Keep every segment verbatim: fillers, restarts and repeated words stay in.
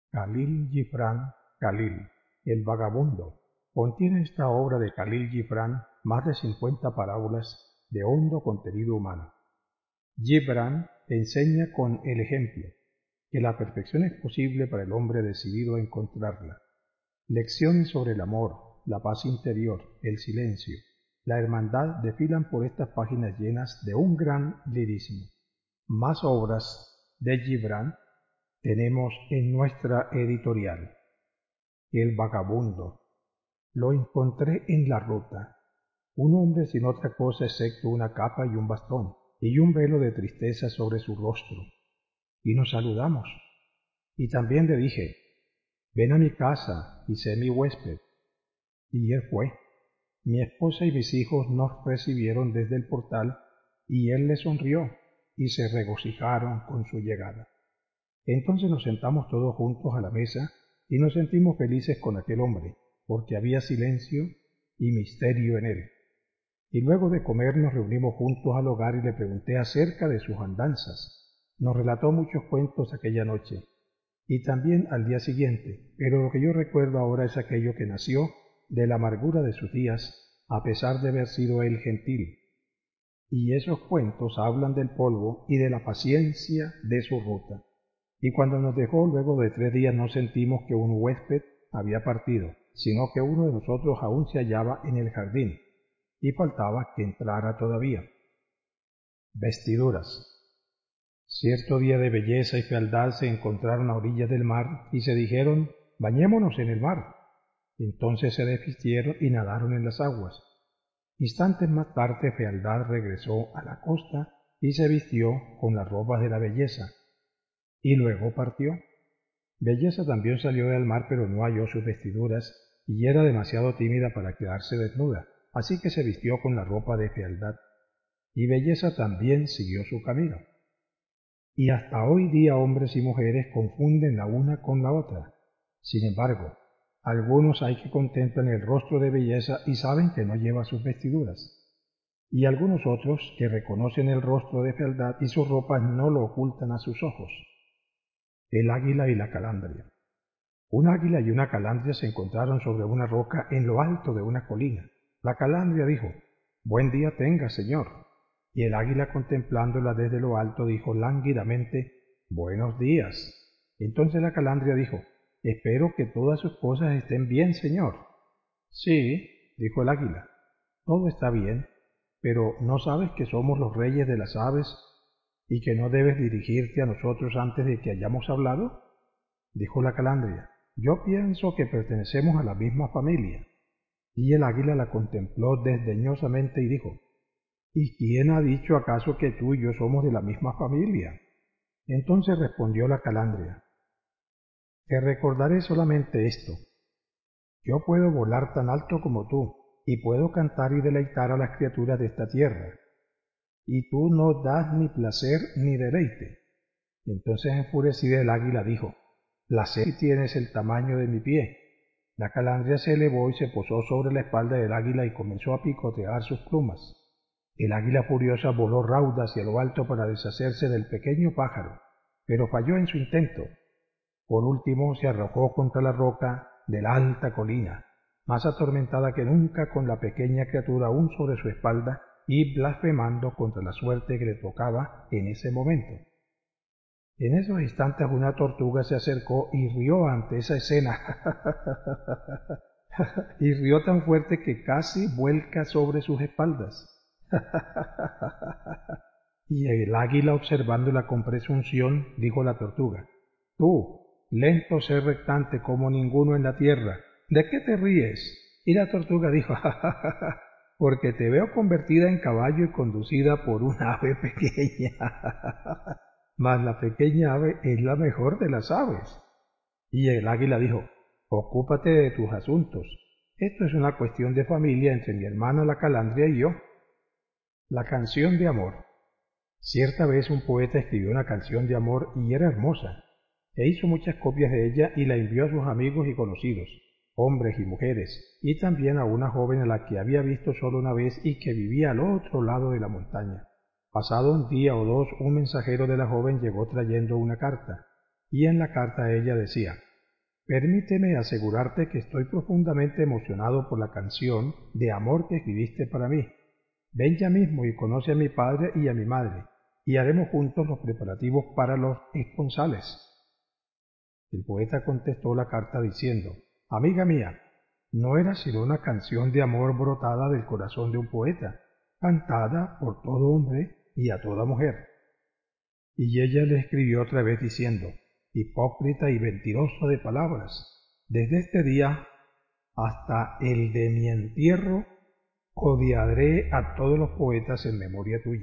Khalil Gibran Khalil, el vagabundo. Contiene esta obra de Khalil Gibran más de cincuenta parábolas de hondo contenido humano. Gibran enseña con el ejemplo que la perfección es posible para el hombre decidido a encontrarla. Lecciones sobre el amor, la paz interior, el silencio, la hermandad desfilan por estas páginas llenas de un gran lirismo. Más obras de Gibran tenemos en nuestra editorial. El vagabundo. Lo encontré en la ruta. Un hombre sin otra cosa excepto una capa y un bastón, y un velo de tristeza sobre su rostro. Y nos saludamos. Y también le dije, ven a mi casa y sé mi huésped. Y él fue. Mi esposa y mis hijos nos recibieron desde el portal, y él les sonrió, y se regocijaron con su llegada. Entonces nos sentamos todos juntos a la mesa, y nos sentimos felices con aquel hombre, porque había silencio y misterio en él. Y luego de comer nos reunimos juntos al hogar y le pregunté acerca de sus andanzas. Nos relató muchos cuentos aquella noche, y también al día siguiente, pero lo que yo recuerdo ahora es aquello que nació de la amargura de sus días, a pesar de haber sido él gentil. Y esos cuentos hablan del polvo y de la paciencia de su ruta. Y cuando nos dejó luego de tres días no sentimos que un huésped había partido, sino que uno de nosotros aún se hallaba en el jardín, y faltaba que entrara todavía. Vestiduras. Cierto día de belleza y fealdad se encontraron a orillas del mar y se dijeron, bañémonos en el mar. Entonces se desvistieron y nadaron en las aguas. Instantes más tarde fealdad regresó a la costa y se vistió con las ropas de la belleza, y luego partió. Belleza también salió del mar, pero no halló sus vestiduras, y era demasiado tímida para quedarse desnuda, así que se vistió con la ropa de fealdad. Y Belleza también siguió su camino. Y hasta hoy día hombres y mujeres confunden la una con la otra. Sin embargo, algunos hay que contemplan el rostro de Belleza y saben que no lleva sus vestiduras. Y algunos otros que reconocen el rostro de fealdad y sus ropas no lo ocultan a sus ojos. El águila y la calandria. Un águila y una calandria se encontraron sobre una roca en lo alto de una colina. La calandria dijo, «Buen día tenga, señor». Y el águila, contemplándola desde lo alto, dijo lánguidamente, «Buenos días». Entonces la calandria dijo, «Espero que todas sus cosas estén bien, señor». «Sí», dijo el águila, «todo está bien, pero ¿no sabes que somos los reyes de las aves y que no debes dirigirte a nosotros antes de que hayamos hablado?» Dijo la calandria, «Yo pienso que pertenecemos a la misma familia». Y el águila la contempló desdeñosamente y dijo, «¿Y quién ha dicho acaso que tú y yo somos de la misma familia?» Entonces respondió la calandria, «Te recordaré solamente esto. Yo puedo volar tan alto como tú, y puedo cantar y deleitar a las criaturas de esta tierra, y tú no das ni placer ni deleite». Entonces enfurecida el águila dijo, «Placer tienes el tamaño de mi pie». La calandria se elevó y se posó sobre la espalda del águila y comenzó a picotear sus plumas. El águila furiosa voló rauda hacia lo alto para deshacerse del pequeño pájaro, pero falló en su intento. Por último se arrojó contra la roca de la alta colina, más atormentada que nunca con la pequeña criatura aún sobre su espalda y blasfemando contra la suerte que le tocaba en ese momento. En esos instantes una tortuga se acercó y rió ante esa escena, y rió tan fuerte que casi vuelca sobre sus espaldas. Y el águila, observándola con presunción, dijo a la tortuga, «Tú, lento ser rectante como ninguno en la tierra, ¿de qué te ríes?» Y la tortuga dijo, «Ja, ja, ja, ja, porque te veo convertida en caballo y conducida por un ave pequeña». Mas la pequeña ave es la mejor de las aves. Y el águila dijo, «Ocúpate de tus asuntos. Esto es una cuestión de familia entre mi hermana la calandria y yo». La canción de amor. Cierta vez un poeta escribió una canción de amor y era hermosa, e hizo muchas copias de ella y la envió a sus amigos y conocidos, hombres y mujeres, y también a una joven a la que había visto solo una vez y que vivía al otro lado de la montaña. Pasado un día o dos, un mensajero de la joven llegó trayendo una carta, y en la carta ella decía, Permíteme asegurarte que estoy profundamente emocionado por la canción de amor que escribiste para mí. Ven ya mismo y conoce a mi padre y a mi madre, y haremos juntos los preparativos para los esponsales. El poeta contestó la carta diciendo: Amiga mía, no era sino una canción de amor brotada del corazón de un poeta, cantada por todo hombre y a toda mujer. Y ella le escribió otra vez diciendo: Hipócrita y mentiroso de palabras, desde este día hasta el de mi entierro odiaré a todos los poetas en memoria tuya.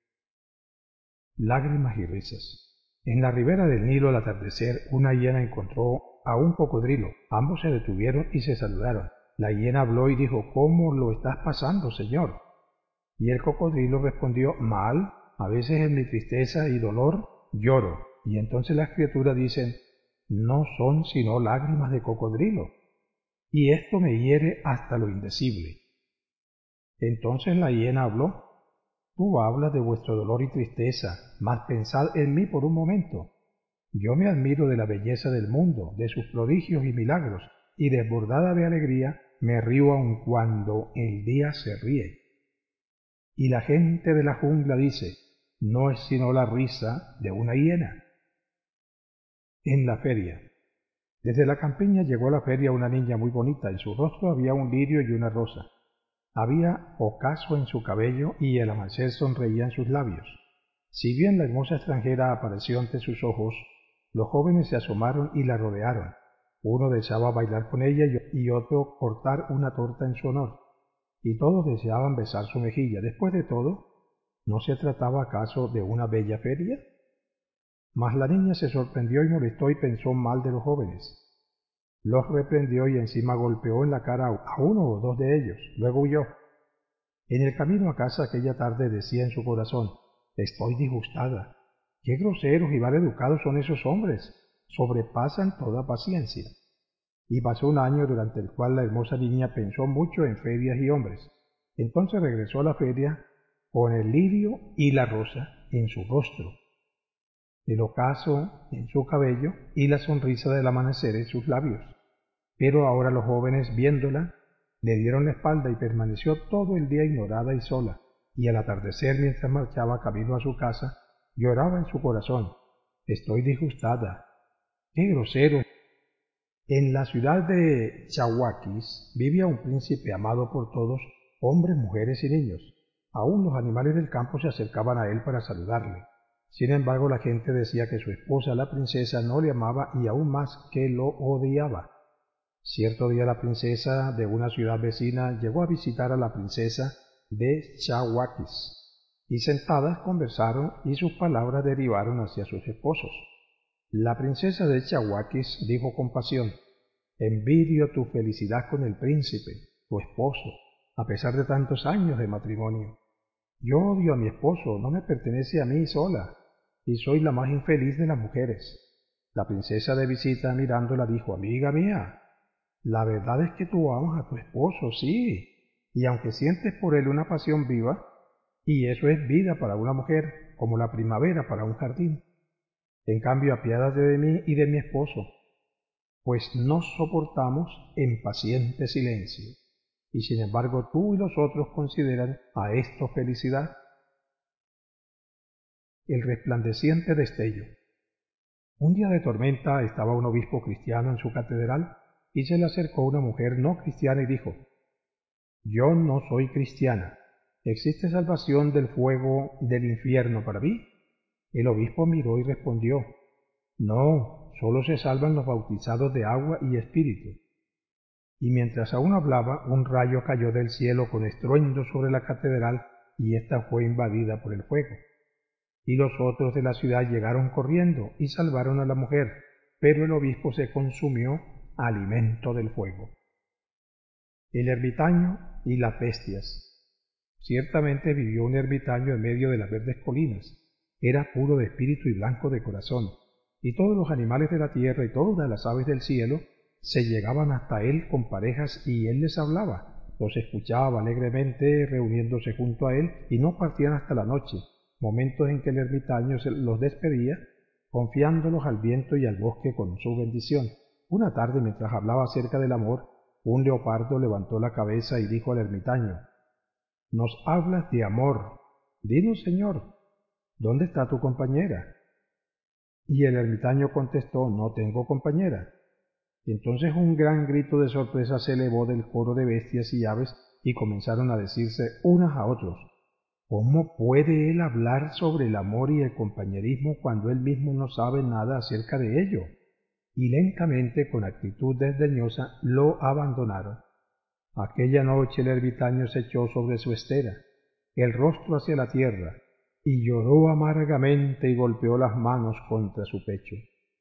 Lágrimas y risas. En la ribera del Nilo al atardecer una hiena encontró a un cocodrilo. Ambos se detuvieron y se saludaron. La hiena habló y dijo: ¿Cómo lo estás pasando, señor? Y el cocodrilo respondió: Mal, a veces en mi tristeza y dolor lloro. Y entonces las criaturas dicen: No son sino lágrimas de cocodrilo. Y esto me hiere hasta lo indecible. Entonces la hiena habló: Tú hablas de vuestro dolor y tristeza, mas pensad en mí por un momento. Yo me admiro de la belleza del mundo, de sus prodigios y milagros, y desbordada de alegría me río aun cuando el día se ríe. Y la gente de la jungla dice: No es sino la risa de una hiena. En la feria. Desde la campiña llegó a la feria una niña muy bonita. En su rostro había un lirio y una rosa. Había ocaso en su cabello y el amanecer sonreía en sus labios. Si bien la hermosa extranjera apareció ante sus ojos, los jóvenes se asomaron y la rodearon. Uno deseaba bailar con ella y otro cortar una torta en su honor, y todos deseaban besar su mejilla. Después de todo, ¿no se trataba acaso de una bella feria? Mas la niña se sorprendió y molestó y pensó mal de los jóvenes. Los reprendió y encima golpeó en la cara a uno o dos de ellos. Luego huyó. En el camino a casa aquella tarde decía en su corazón: Estoy disgustada. Qué groseros y mal educados son esos hombres. Sobrepasan toda paciencia. Y pasó un año durante el cual la hermosa niña pensó mucho en ferias y hombres. Entonces regresó a la feria con el lirio y la rosa en su rostro, el ocaso en su cabello y la sonrisa del amanecer en sus labios. Pero ahora los jóvenes, viéndola, le dieron la espalda y permaneció todo el día ignorada y sola, y al atardecer, mientras marchaba camino a su casa, lloraba en su corazón: Estoy disgustada. ¡Qué grosero! En la ciudad de Chahuaquis vivía un príncipe amado por todos, hombres, mujeres y niños. Aún los animales del campo se acercaban a él para saludarle. Sin embargo, la gente decía que su esposa, la princesa, no le amaba y aún más que lo odiaba. Cierto día la princesa de una ciudad vecina llegó a visitar a la princesa de Chahuaquis, y sentadas conversaron y sus palabras derivaron hacia sus esposos. La princesa de Chahuaquis dijo con pasión: Envidio tu felicidad con el príncipe, tu esposo, a pesar de tantos años de matrimonio. Yo odio a mi esposo, no me pertenece a mí sola, y soy la más infeliz de las mujeres. La princesa de visita, mirándola, dijo: Amiga mía, la verdad es que tú amas a tu esposo, sí, y aunque sientes por él una pasión viva, y eso es vida para una mujer, como la primavera para un jardín. En cambio, apiádate de mí y de mi esposo, pues nos soportamos en paciente silencio, y sin embargo tú y los otros consideran a esto felicidad. El resplandeciente destello. Un día de tormenta estaba un obispo cristiano en su catedral, y se le acercó una mujer no cristiana y dijo: Yo no soy cristiana. ¿Existe salvación del fuego del infierno para mí? El obispo miró y respondió: No, solo se salvan los bautizados de agua y espíritu. Y mientras aún hablaba, un rayo cayó del cielo con estruendo sobre la catedral, y ésta fue invadida por el fuego. Y los otros de la ciudad llegaron corriendo y salvaron a la mujer, pero el obispo se consumió alimento del fuego. El ermitaño y las bestias. Ciertamente vivió un ermitaño en medio de las verdes colinas. Era puro de espíritu y blanco de corazón, y todos los animales de la tierra y todas las aves del cielo se llegaban hasta él con parejas, y él les hablaba. Los escuchaba alegremente reuniéndose junto a él, y no partían hasta la noche, momentos en que el ermitaño los despedía, confiándolos al viento y al bosque con su bendición. Una tarde, mientras hablaba acerca del amor, un leopardo levantó la cabeza y dijo al ermitaño: «Nos hablas de amor. Dinos, señor, ¿dónde está tu compañera?» Y el ermitaño contestó: «No tengo compañera». Entonces un gran grito de sorpresa se elevó del coro de bestias y aves y comenzaron a decirse unas a otros: «¿Cómo puede él hablar sobre el amor y el compañerismo cuando él mismo no sabe nada acerca de ello?» Y lentamente, con actitud desdeñosa, lo abandonaron. Aquella noche el ermitaño se echó sobre su estera, el rostro hacia la tierra, y lloró amargamente y golpeó las manos contra su pecho.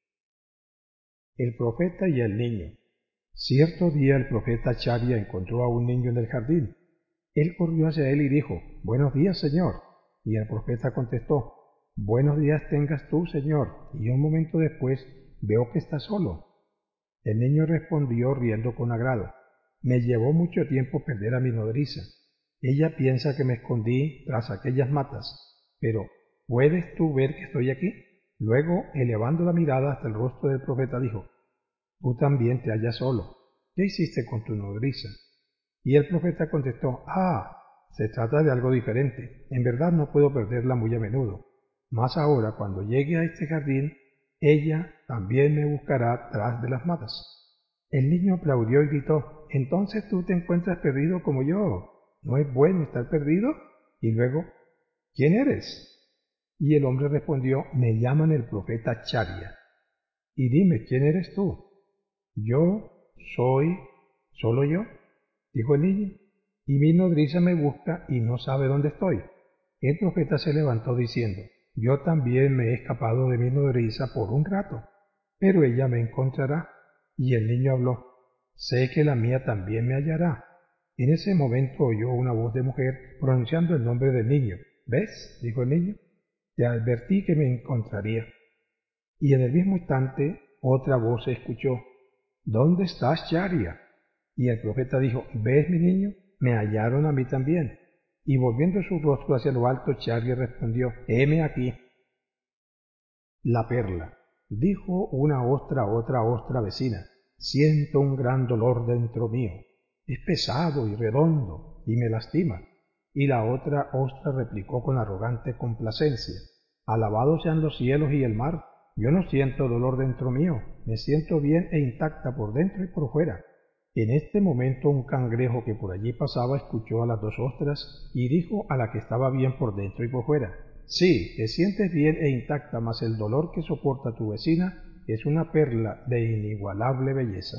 El profeta y el niño. Cierto día el profeta Charya encontró a un niño en el jardín. Él corrió hacia él y dijo: «Buenos días, señor». Y el profeta contestó: «Buenos días tengas tú, señor, y un momento después veo que estás solo». El niño respondió riendo con agrado: «Me llevó mucho tiempo perder a mi nodriza. Ella piensa que me escondí tras aquellas matas, pero ¿puedes tú ver que estoy aquí?». Luego, elevando la mirada hasta el rostro del profeta, dijo: «Tú también te hallas solo. ¿Qué hiciste con tu nodriza?». Y el profeta contestó: «Ah, se trata de algo diferente. En verdad no puedo perderla muy a menudo. Mas ahora, cuando llegue a este jardín, ella también me buscará tras de las matas». El niño aplaudió y gritó: «Entonces tú te encuentras perdido como yo. ¿No es bueno estar perdido?». Y luego: «¿Quién eres?». Y el hombre respondió: «Me llaman el profeta Charya». «Y dime, ¿quién eres tú?». «Yo soy solo yo», dijo el niño, «y mi nodriza me busca y no sabe dónde estoy». El profeta se levantó diciendo: «Yo también me he escapado de mi nodriza por un rato, pero ella me encontrará». Y el niño habló: «Sé que la mía también me hallará». En ese momento oyó una voz de mujer pronunciando el nombre del niño. «¿Ves?», dijo el niño, «te advertí que me encontraría». Y en el mismo instante otra voz se escuchó: «¿Dónde estás, Charya?». Y el profeta dijo: «¿Ves, mi niño? Me hallaron a mí también». Y volviendo su rostro hacia lo alto, Charya respondió: «Heme aquí». La perla. Dijo una ostra a otra ostra vecina: «Siento un gran dolor dentro mío. Es pesado y redondo, y me lastima». Y la otra ostra replicó con arrogante complacencia: «Alabados sean los cielos y el mar. Yo no siento dolor dentro mío, me siento bien e intacta por dentro y por fuera». En este momento un cangrejo que por allí pasaba escuchó a las dos ostras y dijo a la que estaba bien por dentro y por fuera: «Sí, te sientes bien e intacta, mas el dolor que soporta tu vecina es una perla de inigualable belleza».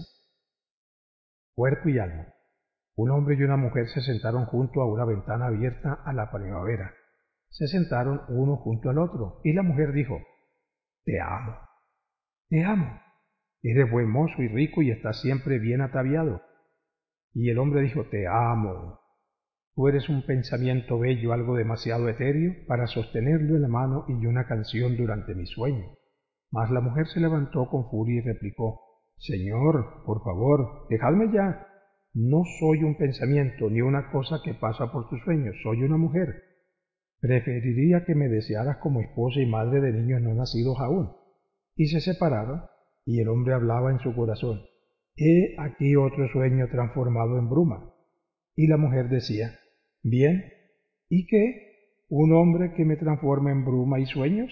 Cuerpo y alma. Un hombre y una mujer se sentaron junto a una ventana abierta a la primavera. Se sentaron uno junto al otro, y la mujer dijo: «Te amo, te amo. Eres buen mozo y rico y estás siempre bien ataviado». Y el hombre dijo: «Te amo. Tú eres un pensamiento bello, algo demasiado etéreo para sostenerlo en la mano y una canción durante mi sueño». Mas la mujer se levantó con furia y replicó: «Señor, por favor, dejadme ya. No soy un pensamiento ni una cosa que pasa por tus sueños, soy una mujer. Preferiría que me desearas como esposa y madre de niños no nacidos aún». Y se separaron, y el hombre hablaba en su corazón: «He aquí otro sueño transformado en bruma». Y la mujer decía: «Bien, ¿y qué? ¿Un hombre que me transforma en bruma y sueños?».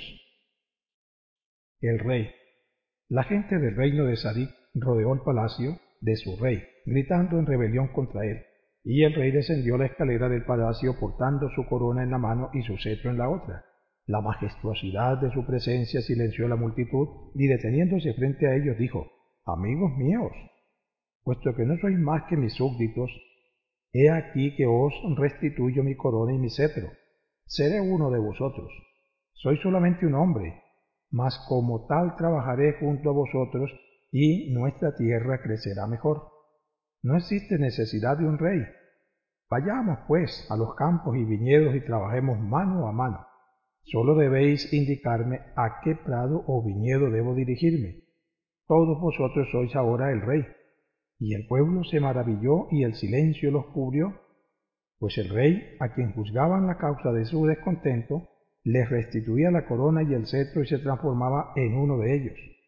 El rey. La gente del reino de Sadik rodeó el palacio de su rey, gritando en rebelión contra él, y el rey descendió la escalera del palacio portando su corona en la mano y su cetro en la otra. La majestuosidad de su presencia silenció a la multitud, y deteniéndose frente a ellos dijo: «Amigos míos, puesto que no sois más que mis súbditos, he aquí que os restituyo mi corona y mi cetro. Seré uno de vosotros. Soy solamente un hombre, mas como tal trabajaré junto a vosotros y nuestra tierra crecerá mejor. No existe necesidad de un rey. Vayamos, pues, a los campos y viñedos y trabajemos mano a mano. Solo debéis indicarme a qué prado o viñedo debo dirigirme. Todos vosotros sois ahora el rey». Y el pueblo se maravilló y el silencio los cubrió, pues el rey, a quien juzgaban la causa de su descontento, les restituía la corona y el cetro y se transformaba en uno de ellos.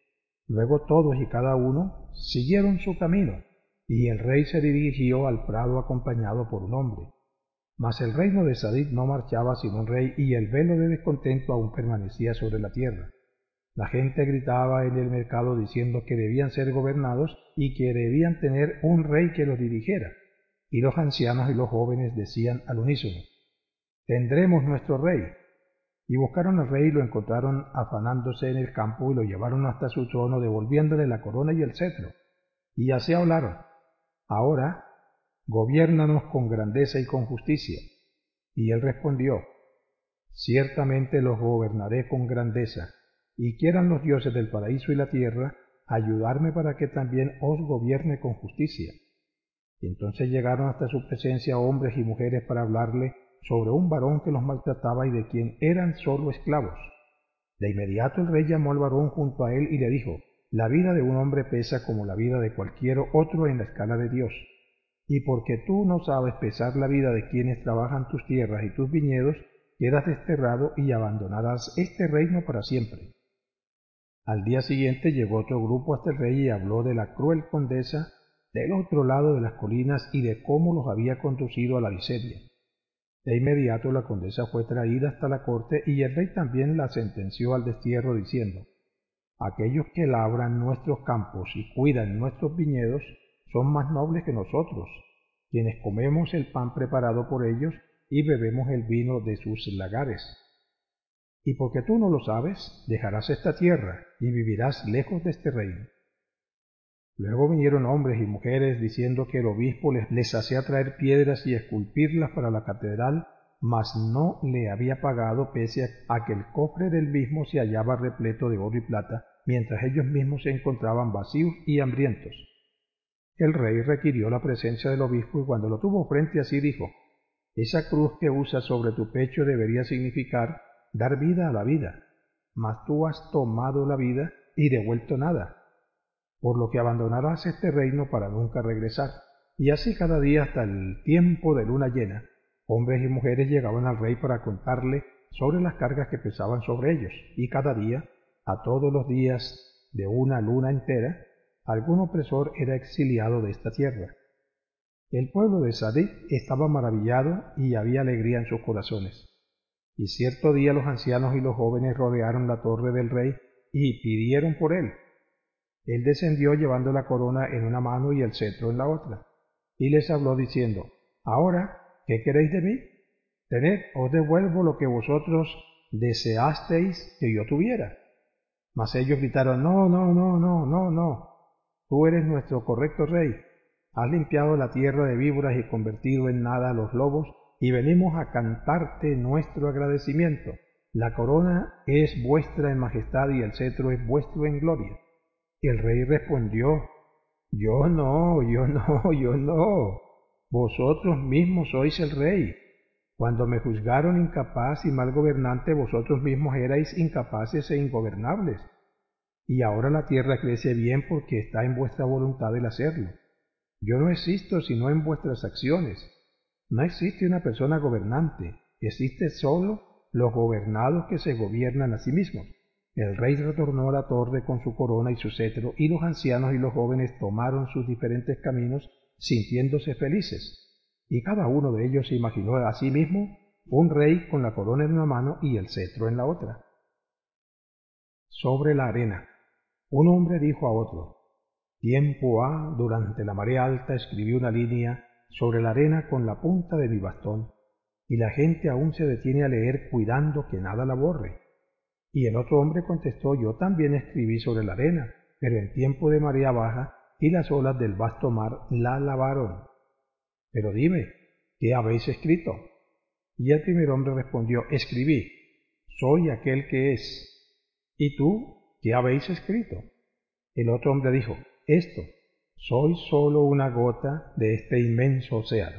Luego todos y cada uno siguieron su camino, y el rey se dirigió al prado acompañado por un hombre. Mas el reino de Sadid no marchaba sin un rey, y el velo de descontento aún permanecía sobre la tierra. La gente gritaba en el mercado diciendo que debían ser gobernados y que debían tener un rey que los dirigiera. Y los ancianos y los jóvenes decían al unísono: «Tendremos nuestro rey». Y buscaron al rey y lo encontraron afanándose en el campo y lo llevaron hasta su trono, devolviéndole la corona y el cetro. Y así hablaron: «Ahora, gobiérnanos con grandeza y con justicia». Y él respondió: «Ciertamente los gobernaré con grandeza, y quieran los dioses del paraíso y la tierra ayudarme para que también os gobierne con justicia». Y entonces llegaron hasta su presencia hombres y mujeres para hablarle sobre un varón que los maltrataba y de quien eran sólo esclavos. De inmediato el rey llamó al varón junto a él y le dijo: «La vida de un hombre pesa como la vida de cualquier otro en la escala de Dios. Y porque tú no sabes pesar la vida de quienes trabajan tus tierras y tus viñedos, quedas desterrado y abandonarás este reino para siempre». Al día siguiente llegó otro grupo hasta el rey y habló de la cruel condesa del otro lado de las colinas y de cómo los había conducido a la miseria. De inmediato la condesa fue traída hasta la corte y el rey también la sentenció al destierro diciendo: «Aquellos que labran nuestros campos y cuidan nuestros viñedos son más nobles que nosotros, quienes comemos el pan preparado por ellos y bebemos el vino de sus lagares. Y porque tú no lo sabes, dejarás esta tierra y vivirás lejos de este reino». Luego vinieron hombres y mujeres diciendo que el obispo les, les hacía traer piedras y esculpirlas para la catedral, mas no le había pagado pese a que el cofre del mismo se hallaba repleto de oro y plata, mientras ellos mismos se encontraban vacíos y hambrientos. El rey requirió la presencia del obispo y cuando lo tuvo frente a sí dijo: «Esa cruz que usas sobre tu pecho debería significar dar vida a la vida, mas tú has tomado la vida y devuelto nada, por lo que abandonarás este reino para nunca regresar». Y así cada día hasta el tiempo de luna llena, hombres y mujeres llegaban al rey para contarle sobre las cargas que pesaban sobre ellos, y cada día, a todos los días de una luna entera, algún opresor era exiliado de esta tierra. El pueblo de Sadid estaba maravillado y había alegría en sus corazones. Y cierto día los ancianos y los jóvenes rodearon la torre del rey y pidieron por él. Él descendió llevando la corona en una mano y el cetro en la otra, y les habló diciendo: «Ahora, ¿qué queréis de mí? Tened, os devuelvo lo que vosotros deseasteis que yo tuviera». Mas ellos gritaron: «No, no, no, no, no, no. Tú eres nuestro correcto rey. Has limpiado la tierra de víboras y convertido en nada a los lobos, y venimos a cantarte nuestro agradecimiento. La corona es vuestra en majestad y el cetro es vuestro en gloria». El rey respondió: «Yo no, yo no, yo no. Vosotros mismos sois el rey. Cuando me juzgaron incapaz y mal gobernante, vosotros mismos erais incapaces e ingobernables. Y ahora la tierra crece bien porque está en vuestra voluntad el hacerlo. Yo no existo sino en vuestras acciones. No existe una persona gobernante, existe solo los gobernados que se gobiernan a sí mismos». El rey retornó a la torre con su corona y su cetro, y los ancianos y los jóvenes tomaron sus diferentes caminos sintiéndose felices, y cada uno de ellos se imaginó a sí mismo un rey con la corona en una mano y el cetro en la otra. Sobre la arena. Un hombre dijo a otro: «Tiempo ha, durante la marea alta, escribí una línea sobre la arena con la punta de mi bastón, y la gente aún se detiene a leer cuidando que nada la borre». Y el otro hombre contestó: «Yo también escribí sobre la arena, pero en tiempo de marea baja, y las olas del vasto mar la lavaron. Pero dime, ¿qué habéis escrito?». Y el primer hombre respondió: «Escribí: soy aquel que es». «¿Y tú, qué habéis escrito?». El otro hombre dijo: «Esto: soy solo una gota de este inmenso océano».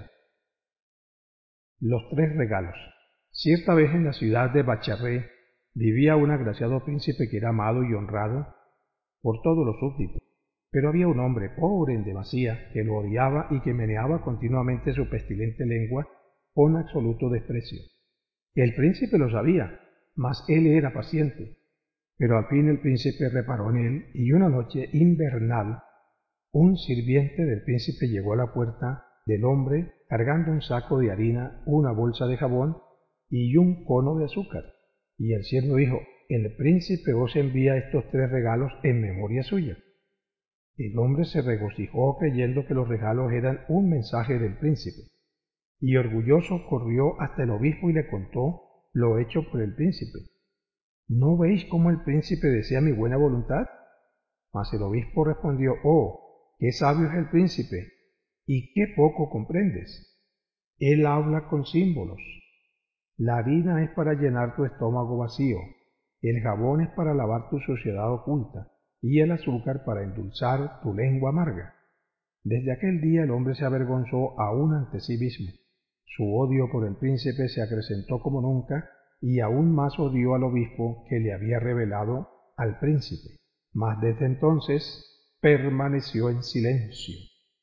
Los tres regalos. Cierta vez en la ciudad de Bacharré vivía un agraciado príncipe que era amado y honrado por todos los súbditos, pero había un hombre pobre en demasía que lo odiaba y que meneaba continuamente su pestilente lengua con absoluto desprecio. El príncipe lo sabía, mas él era paciente. Pero al fin el príncipe reparó en él, y una noche invernal un sirviente del príncipe llegó a la puerta del hombre cargando un saco de harina, una bolsa de jabón y un cono de azúcar. Y el siervo dijo: el príncipe os envía estos tres regalos en memoria suya. El hombre se regocijó creyendo que los regalos eran un mensaje del príncipe, y orgulloso corrió hasta el obispo y le contó lo hecho por el príncipe. ¿No veis cómo el príncipe desea mi buena voluntad? Mas el obispo respondió: oh, qué sabio es el príncipe, y qué poco comprendes. Él habla con símbolos. La harina es para llenar tu estómago vacío, el jabón es para lavar tu suciedad oculta, y el azúcar para endulzar tu lengua amarga. Desde aquel día el hombre se avergonzó aún ante sí mismo. Su odio por el príncipe se acrecentó como nunca, y aún más odió al obispo que le había revelado al príncipe. Mas desde entonces permaneció en silencio.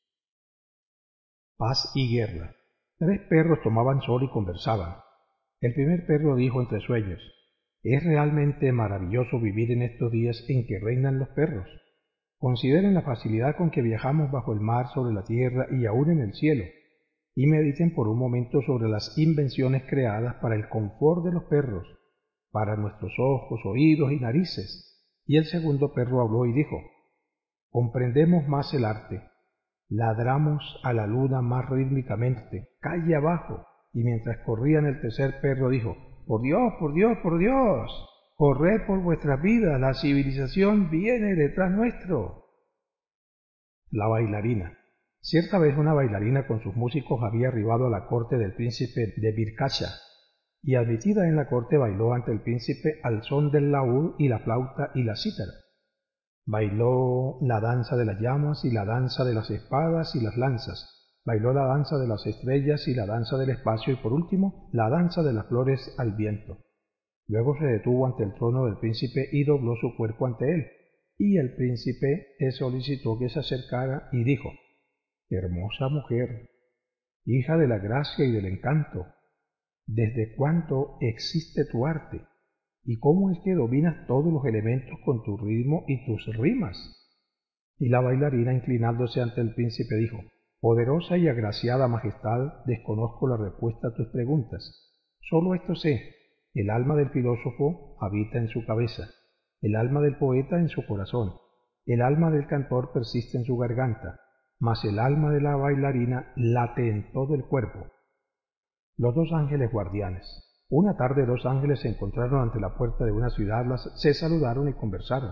Paz y guerra. Tres perros tomaban sol y conversaban. El primer perro dijo entre sueños: es realmente maravilloso vivir en estos días en que reinan los perros. Consideren la facilidad con que viajamos bajo el mar, sobre la tierra y aún en el cielo, y mediten por un momento sobre las invenciones creadas para el confort de los perros, para nuestros ojos, oídos y narices. Y el segundo perro habló y dijo: comprendemos más el arte. Ladramos a la luna más rítmicamente, calle abajo, y mientras corrían el tercer perro dijo: por Dios, por Dios, por Dios, corred por vuestras vidas, la civilización viene detrás nuestro. La bailarina. Cierta vez una bailarina con sus músicos había arribado a la corte del príncipe de Birkacha, y admitida en la corte bailó ante el príncipe al son del laúd y la flauta y la cítara. Bailó la danza de las llamas y la danza de las espadas y las lanzas, bailó la danza de las estrellas y la danza del espacio y por último la danza de las flores al viento. Luego se detuvo ante el trono del príncipe y dobló su cuerpo ante él, y el príncipe le solicitó que se acercara y dijo: hermosa mujer, hija de la gracia y del encanto, ¿desde cuándo existe tu arte? ¿Y cómo es que dominas todos los elementos con tu ritmo y tus rimas? Y la bailarina, inclinándose ante el príncipe, dijo: poderosa y agraciada majestad, desconozco la respuesta a tus preguntas. Solo esto sé: el alma del filósofo habita en su cabeza, el alma del poeta en su corazón, el alma del cantor persiste en su garganta, mas el alma de la bailarina late en todo el cuerpo. Los dos ángeles guardianes. Una tarde dos ángeles se encontraron ante la puerta de una ciudad, se saludaron y conversaron.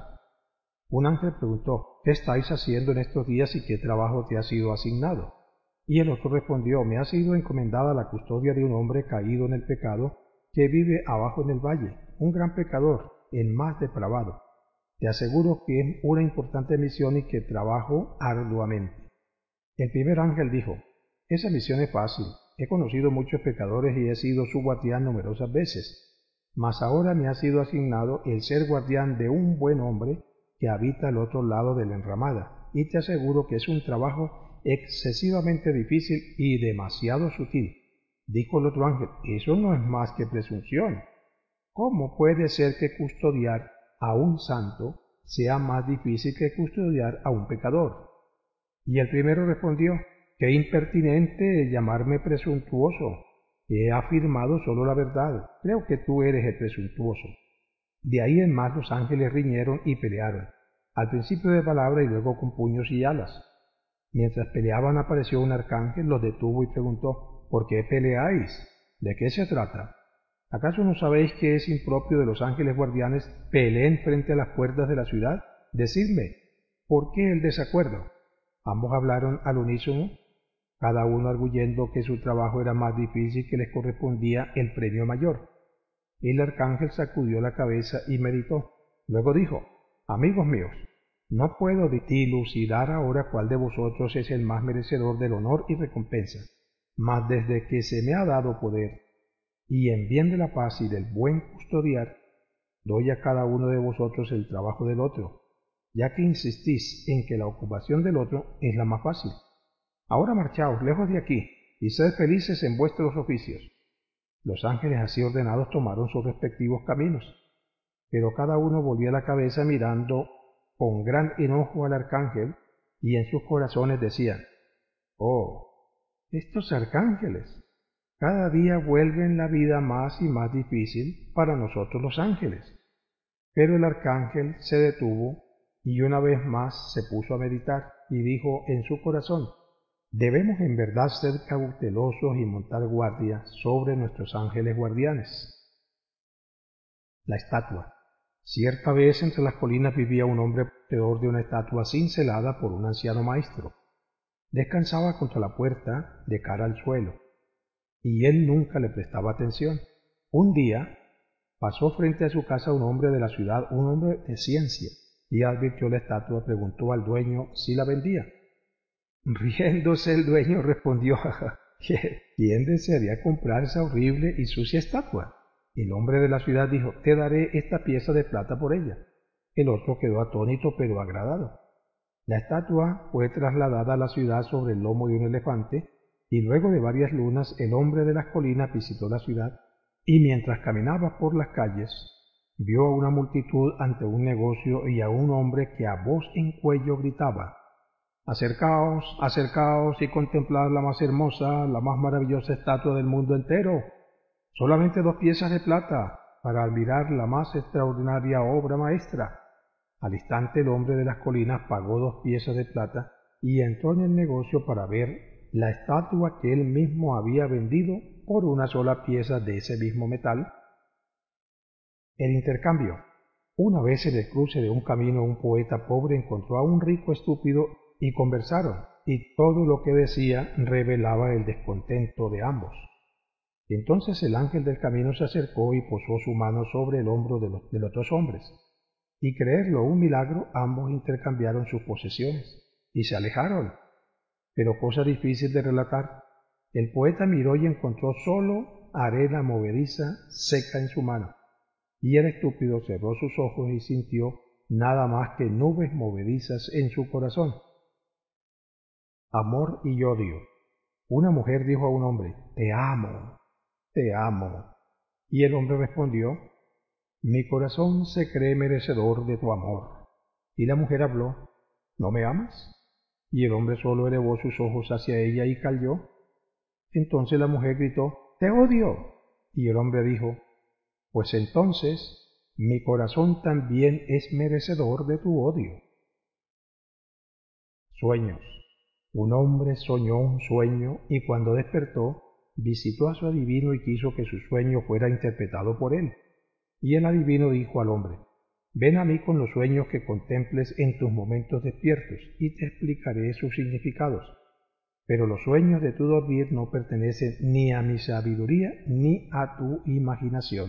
Un ángel preguntó: ¿qué estáis haciendo en estos días y qué trabajo te ha sido asignado? Y el otro respondió: me ha sido encomendada la custodia de un hombre caído en el pecado que vive abajo en el valle, un gran pecador, el más depravado. Te aseguro que es una importante misión y que trabajo arduamente. El primer ángel dijo: esa misión es fácil. He conocido muchos pecadores y he sido su guardián numerosas veces, mas ahora me ha sido asignado el ser guardián de un buen hombre que habita al otro lado de la enramada, y te aseguro que es un trabajo excesivamente difícil y demasiado sutil. Dijo el otro ángel: eso no es más que presunción. ¿Cómo puede ser que custodiar a un santo sea más difícil que custodiar a un pecador? Y el primero respondió: qué impertinente llamarme presuntuoso. He afirmado solo la verdad. Creo que tú eres el presuntuoso. De ahí en más los ángeles riñeron y pelearon, al principio de palabra y luego con puños y alas. Mientras peleaban apareció un arcángel, los detuvo y preguntó: ¿por qué peleáis? ¿De qué se trata? ¿Acaso no sabéis que es impropio de los ángeles guardianes peleen frente a las puertas de la ciudad? Decidme, ¿por qué el desacuerdo? Ambos hablaron al unísono, cada uno arguyendo que su trabajo era más difícil, que les correspondía el premio mayor. El arcángel sacudió la cabeza y meditó. Luego dijo: amigos míos, no puedo dilucidar ahora cuál de vosotros es el más merecedor del honor y recompensa, mas desde que se me ha dado poder, y en bien de la paz y del buen custodiar, doy a cada uno de vosotros el trabajo del otro, ya que insistís en que la ocupación del otro es la más fácil. Ahora marchaos lejos de aquí, y sed felices en vuestros oficios. Los ángeles así ordenados tomaron sus respectivos caminos. pero cada uno volvía la cabeza mirando con gran enojo al arcángel, y en sus corazones decían: «Oh, estos arcángeles cada día vuelven la vida más y más difícil para nosotros los ángeles». Pero el arcángel se detuvo y una vez más se puso a meditar y dijo en su corazón: «Debemos en verdad ser cautelosos y montar guardia sobre nuestros ángeles guardianes». La estatua. Cierta vez entre las colinas vivía un hombre poseedor de una estatua cincelada por un anciano maestro. Descansaba contra la puerta de cara al suelo, y él nunca le prestaba atención. Un día pasó frente a su casa un hombre de la ciudad, un hombre de ciencia, y advirtió la estatua, preguntó al dueño si la vendía. Riéndose el dueño respondió: «¿Quién desearía comprar esa horrible y sucia estatua?». El hombre de la ciudad dijo: «Te daré esta pieza de plata por ella». El otro quedó atónito pero agradado. La estatua fue trasladada a la ciudad sobre el lomo de un elefante, y luego de varias lunas el hombre de las colinas visitó la ciudad, y mientras caminaba por las calles, vio a una multitud ante un negocio y a un hombre que a voz en cuello gritaba: «Acercaos, acercaos y contemplad la más hermosa, la más maravillosa estatua del mundo entero. Solamente dos piezas de plata para admirar la más extraordinaria obra maestra». Al instante el hombre de las colinas pagó dos piezas de plata y entró en el negocio para ver la estatua que él mismo había vendido por una sola pieza de ese mismo metal. El intercambio. Una vez en el cruce de un camino un poeta pobre encontró a un rico estúpido y conversaron, y todo lo que decía revelaba el descontento de ambos. Entonces el ángel del camino se acercó y posó su mano sobre el hombro de los, de los dos hombres, y creerlo un milagro, ambos intercambiaron sus posesiones y se alejaron. Pero cosa difícil de relatar, el poeta miró y encontró solo arena movediza seca en su mano, y el estúpido cerró sus ojos y sintió nada más que nubes movedizas en su corazón. Amor y odio. Una mujer dijo a un hombre: «Te amo, te amo». Y el hombre respondió: «Mi corazón se cree merecedor de tu amor». Y la mujer habló: «¿No me amas?». Y el hombre solo elevó sus ojos hacia ella y calló. Entonces la mujer gritó: «¡Te odio!». Y el hombre dijo: «Pues entonces mi corazón también es merecedor de tu odio». Sueños. Un hombre soñó un sueño y cuando despertó visitó a su adivino y quiso que su sueño fuera interpretado por él. Y el adivino dijo al hombre: «Ven a mí con los sueños que contemples en tus momentos despiertos y te explicaré sus significados. Pero los sueños de tu dormir no pertenecen ni a mi sabiduría ni a tu imaginación».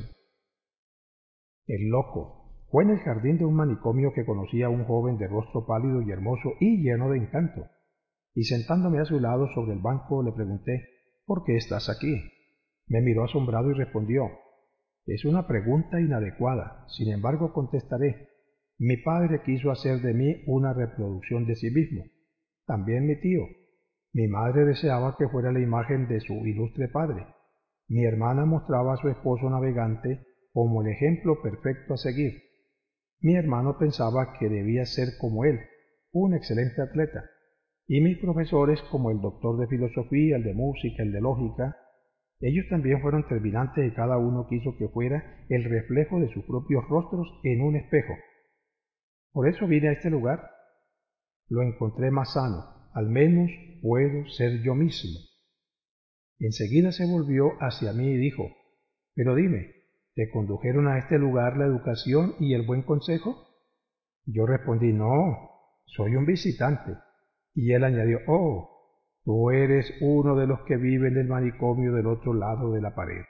El loco. Fue en el jardín de un manicomio que conocí a un joven de rostro pálido y hermoso y lleno de encanto, y sentándome a su lado sobre el banco le pregunté: «¿Por qué estás aquí?». Me miró asombrado y respondió: «Es una pregunta inadecuada, sin embargo contestaré. Mi padre quiso hacer de mí una reproducción de sí mismo, también mi tío. Mi madre deseaba que fuera la imagen de su ilustre padre. Mi hermana mostraba a su esposo navegante como el ejemplo perfecto a seguir. Mi hermano pensaba que debía ser como él, un excelente atleta, y mis profesores como el doctor de filosofía, el de música, el de lógica. Ellos también fueron terminantes y cada uno quiso que fuera el reflejo de sus propios rostros en un espejo. Por eso vine a este lugar. Lo encontré más sano, al menos puedo ser yo mismo». Enseguida se volvió hacia mí y dijo: «Pero dime, ¿te condujeron a este lugar la educación y el buen consejo?». Yo respondí: «No, soy un visitante». Y él añadió: «Oh, tú eres uno de los que viven del manicomio del otro lado de la pared».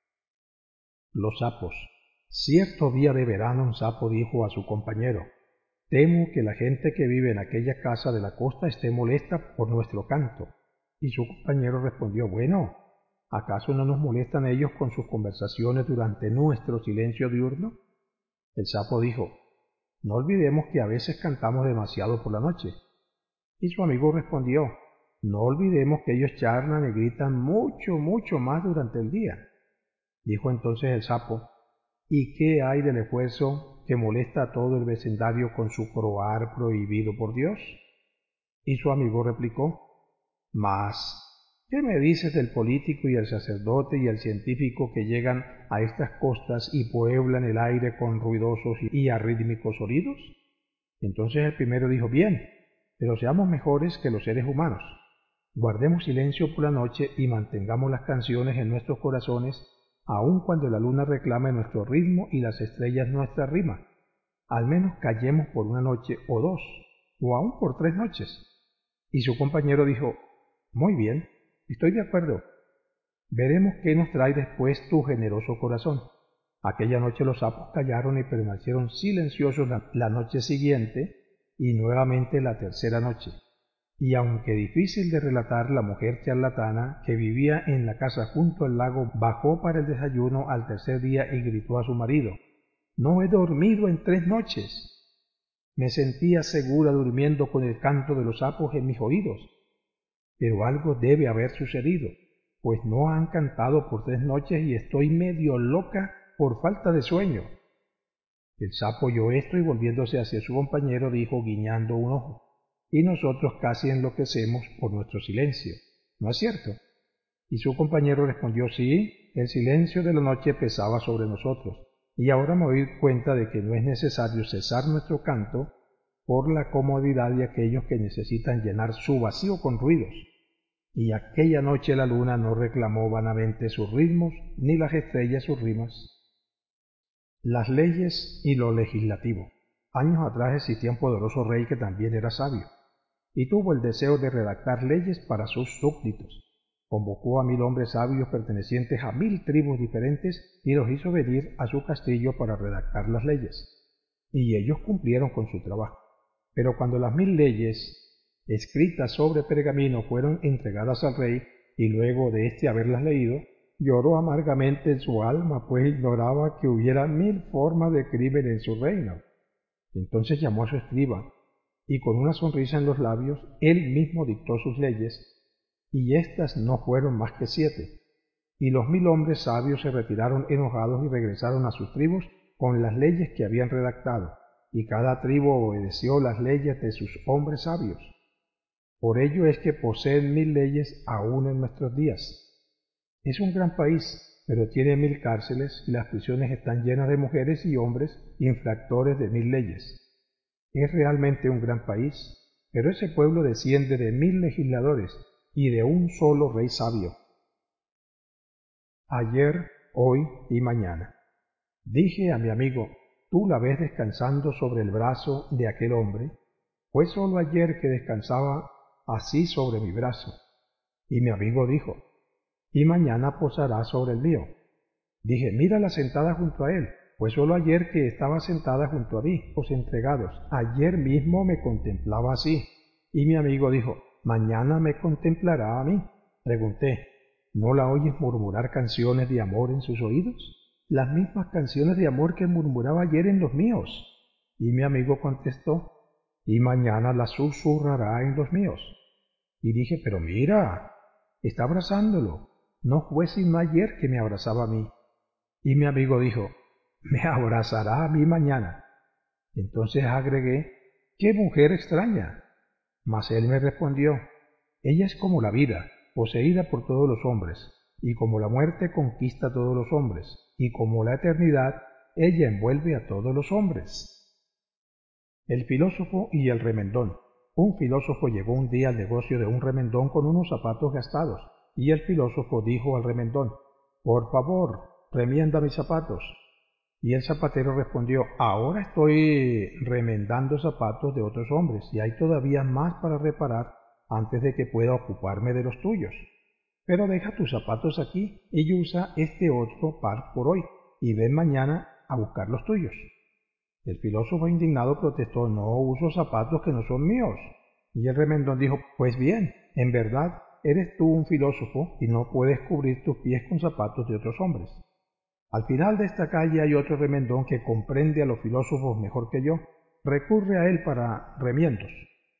Los sapos. Cierto día de verano un sapo dijo a su compañero: «Temo que la gente que vive en aquella casa de la costa esté molesta por nuestro canto». Y su compañero respondió: «Bueno, ¿acaso no nos molestan ellos con sus conversaciones durante nuestro silencio diurno?». El sapo dijo: «No olvidemos que a veces cantamos demasiado por la noche». Y su amigo respondió: «No olvidemos que ellos charlan y gritan mucho, mucho más durante el día». Dijo entonces el sapo: ¿Y qué hay del esfuerzo que molesta a todo el vecindario con su croar prohibido por Dios? Y su amigo replicó, Mas, ¿qué me dices del político y el sacerdote y el científico que llegan a estas costas y pueblan el aire con ruidosos y arrítmicos sonidos? Entonces el primero dijo, bien, pero seamos mejores que los seres humanos. Guardemos silencio por la noche y mantengamos las canciones en nuestros corazones, aun cuando la luna reclame nuestro ritmo y las estrellas nuestra rima. Al menos callemos por una noche o dos, o aun por tres noches. Y su compañero dijo, muy bien, estoy de acuerdo. Veremos qué nos trae después tu generoso corazón. Aquella noche los sapos callaron y permanecieron silenciosos la, la noche siguiente y nuevamente la tercera noche. Y aunque difícil de relatar, la mujer charlatana que vivía en la casa junto al lago bajó para el desayuno al tercer día y gritó a su marido, «No he dormido en tres noches. Me sentía segura durmiendo con el canto de los sapos en mis oídos. Pero algo debe haber sucedido, pues no han cantado por tres noches y estoy medio loca por falta de sueño». El sapo oyó esto y volviéndose hacia su compañero dijo guiñando un ojo, «Y nosotros casi enloquecemos por nuestro silencio, ¿no es cierto?» Y su compañero respondió, «Sí, el silencio de la noche pesaba sobre nosotros, y ahora me doy cuenta de que no es necesario cesar nuestro canto por la comodidad de aquellos que necesitan llenar su vacío con ruidos». Y aquella noche la luna no reclamó vanamente sus ritmos, ni las estrellas sus rimas. Las leyes y lo legislativo. Años atrás existía un poderoso rey que también era sabio, y tuvo el deseo de redactar leyes para sus súbditos. Convocó a mil hombres sabios pertenecientes a mil tribus diferentes y los hizo venir a su castillo para redactar las leyes. Y ellos cumplieron con su trabajo. Pero cuando las mil leyes escritas sobre pergamino fueron entregadas al rey, y luego de éste haberlas leído, lloró amargamente en su alma, pues ignoraba que hubiera mil formas de crimen en su reino. Entonces llamó a su escriba, y con una sonrisa en los labios, él mismo dictó sus leyes, y éstas no fueron más que siete. Y los mil hombres sabios se retiraron enojados y regresaron a sus tribus con las leyes que habían redactado, y cada tribu obedeció las leyes de sus hombres sabios. Por ello es que poseen mil leyes aún en nuestros días. Es un gran país, pero tiene mil cárceles y las prisiones están llenas de mujeres y hombres infractores de mil leyes. Es realmente un gran país, pero ese pueblo desciende de mil legisladores y de un solo rey sabio. Ayer, hoy y mañana. Dije a mi amigo, ¿tú la ves descansando sobre el brazo de aquel hombre? Fue solo ayer que descansaba así sobre mi brazo. Y mi amigo dijo, y mañana posará sobre el mío. Dije, mírala sentada junto a él, pues solo ayer que estaba sentada junto a mí, los entregados, ayer mismo me contemplaba así. Y mi amigo dijo, mañana me contemplará a mí. Pregunté, ¿no la oyes murmurar canciones de amor en sus oídos? Las mismas canciones de amor que murmuraba ayer en los míos. Y mi amigo contestó, y mañana las susurrará en los míos. Y dije, pero mira, está abrazándolo. No fue sino ayer que me abrazaba a mí. Y mi amigo dijo, me abrazará a mí mañana. Entonces agregué, ¡qué mujer extraña! Mas él me respondió, ella es como la vida, poseída por todos los hombres, y como la muerte conquista a todos los hombres, y como la eternidad, ella envuelve a todos los hombres. El filósofo y el remendón. Un filósofo llegó un día al negocio de un remendón con unos zapatos gastados, y el filósofo dijo al remendón, por favor, remienda mis zapatos. Y el zapatero respondió, ahora estoy remendando zapatos de otros hombres, y hay todavía más para reparar antes de que pueda ocuparme de los tuyos. Pero deja tus zapatos aquí y usa este otro par por hoy, y ven mañana a buscar los tuyos. El filósofo indignado protestó, no uso zapatos que no son míos. Y el remendón dijo, pues bien, en verdad eres tú un filósofo y no puedes cubrir tus pies con zapatos de otros hombres. Al final de esta calle hay otro remendón que comprende a los filósofos mejor que yo. Recurre a él para remiendos.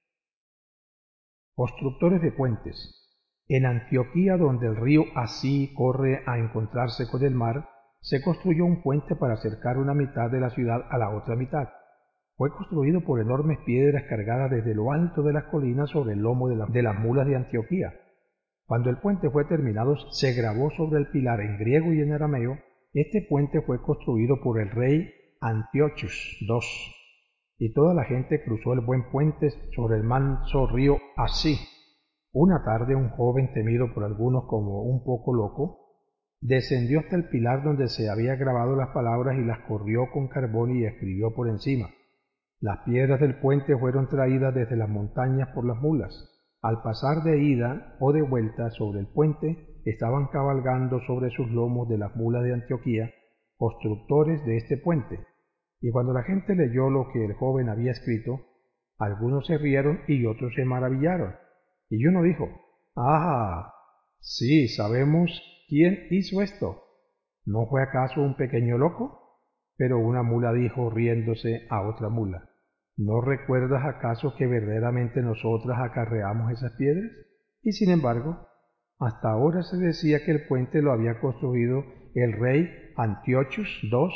Constructores de puentes. En Antioquía, donde el río Así corre a encontrarse con el mar, se construyó un puente para acercar una mitad de la ciudad a la otra mitad. Fue construido por enormes piedras cargadas desde lo alto de las colinas sobre el lomo de, la, de las mulas de Antioquía. Cuando el puente fue terminado, se grabó sobre el pilar en griego y en arameo: este puente fue construido por el rey Antiochus segundo, y toda la gente cruzó el buen puente sobre el manso río así. Una tarde un joven, temido por algunos como un poco loco, descendió hasta el pilar donde se había grabado las palabras y las corrió con carbón y escribió por encima. Las piedras del puente fueron traídas desde las montañas por las mulas. Al pasar de ida o de vuelta sobre el puente, estaban cabalgando sobre sus lomos de las mulas de Antioquía, constructores de este puente. Y cuando la gente leyó lo que el joven había escrito, algunos se rieron y otros se maravillaron. Y uno dijo: «¡Ah! Sí, sabemos quién hizo esto. ¿No fue acaso un pequeño loco?». Pero una mula dijo, riéndose, a otra mula: «¿No recuerdas acaso que verdaderamente nosotras acarreamos esas piedras? Y sin embargo, hasta ahora se decía que el puente lo había construido el rey Antiochus segundo».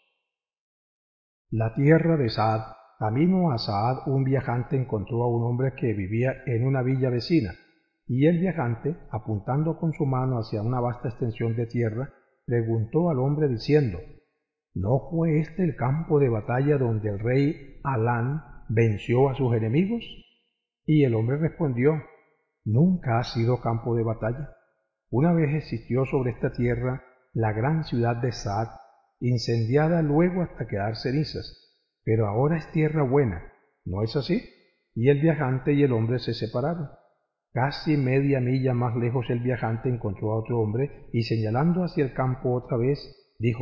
La tierra de Saad. Camino a Saad, un viajante encontró a un hombre que vivía en una villa vecina, y el viajante, apuntando con su mano hacia una vasta extensión de tierra, preguntó al hombre diciendo: «¿No fue este el campo de batalla donde el rey Alán venció a sus enemigos?». Y el hombre respondió: «Nunca ha sido campo de batalla. Una vez existió sobre esta tierra la gran ciudad de Saad, incendiada luego hasta quedar cenizas, pero ahora es tierra buena, ¿no es así?». Y el viajante y el hombre se separaron. Casi media milla más lejos el viajante encontró a otro hombre y, señalando hacia el campo otra vez, dijo: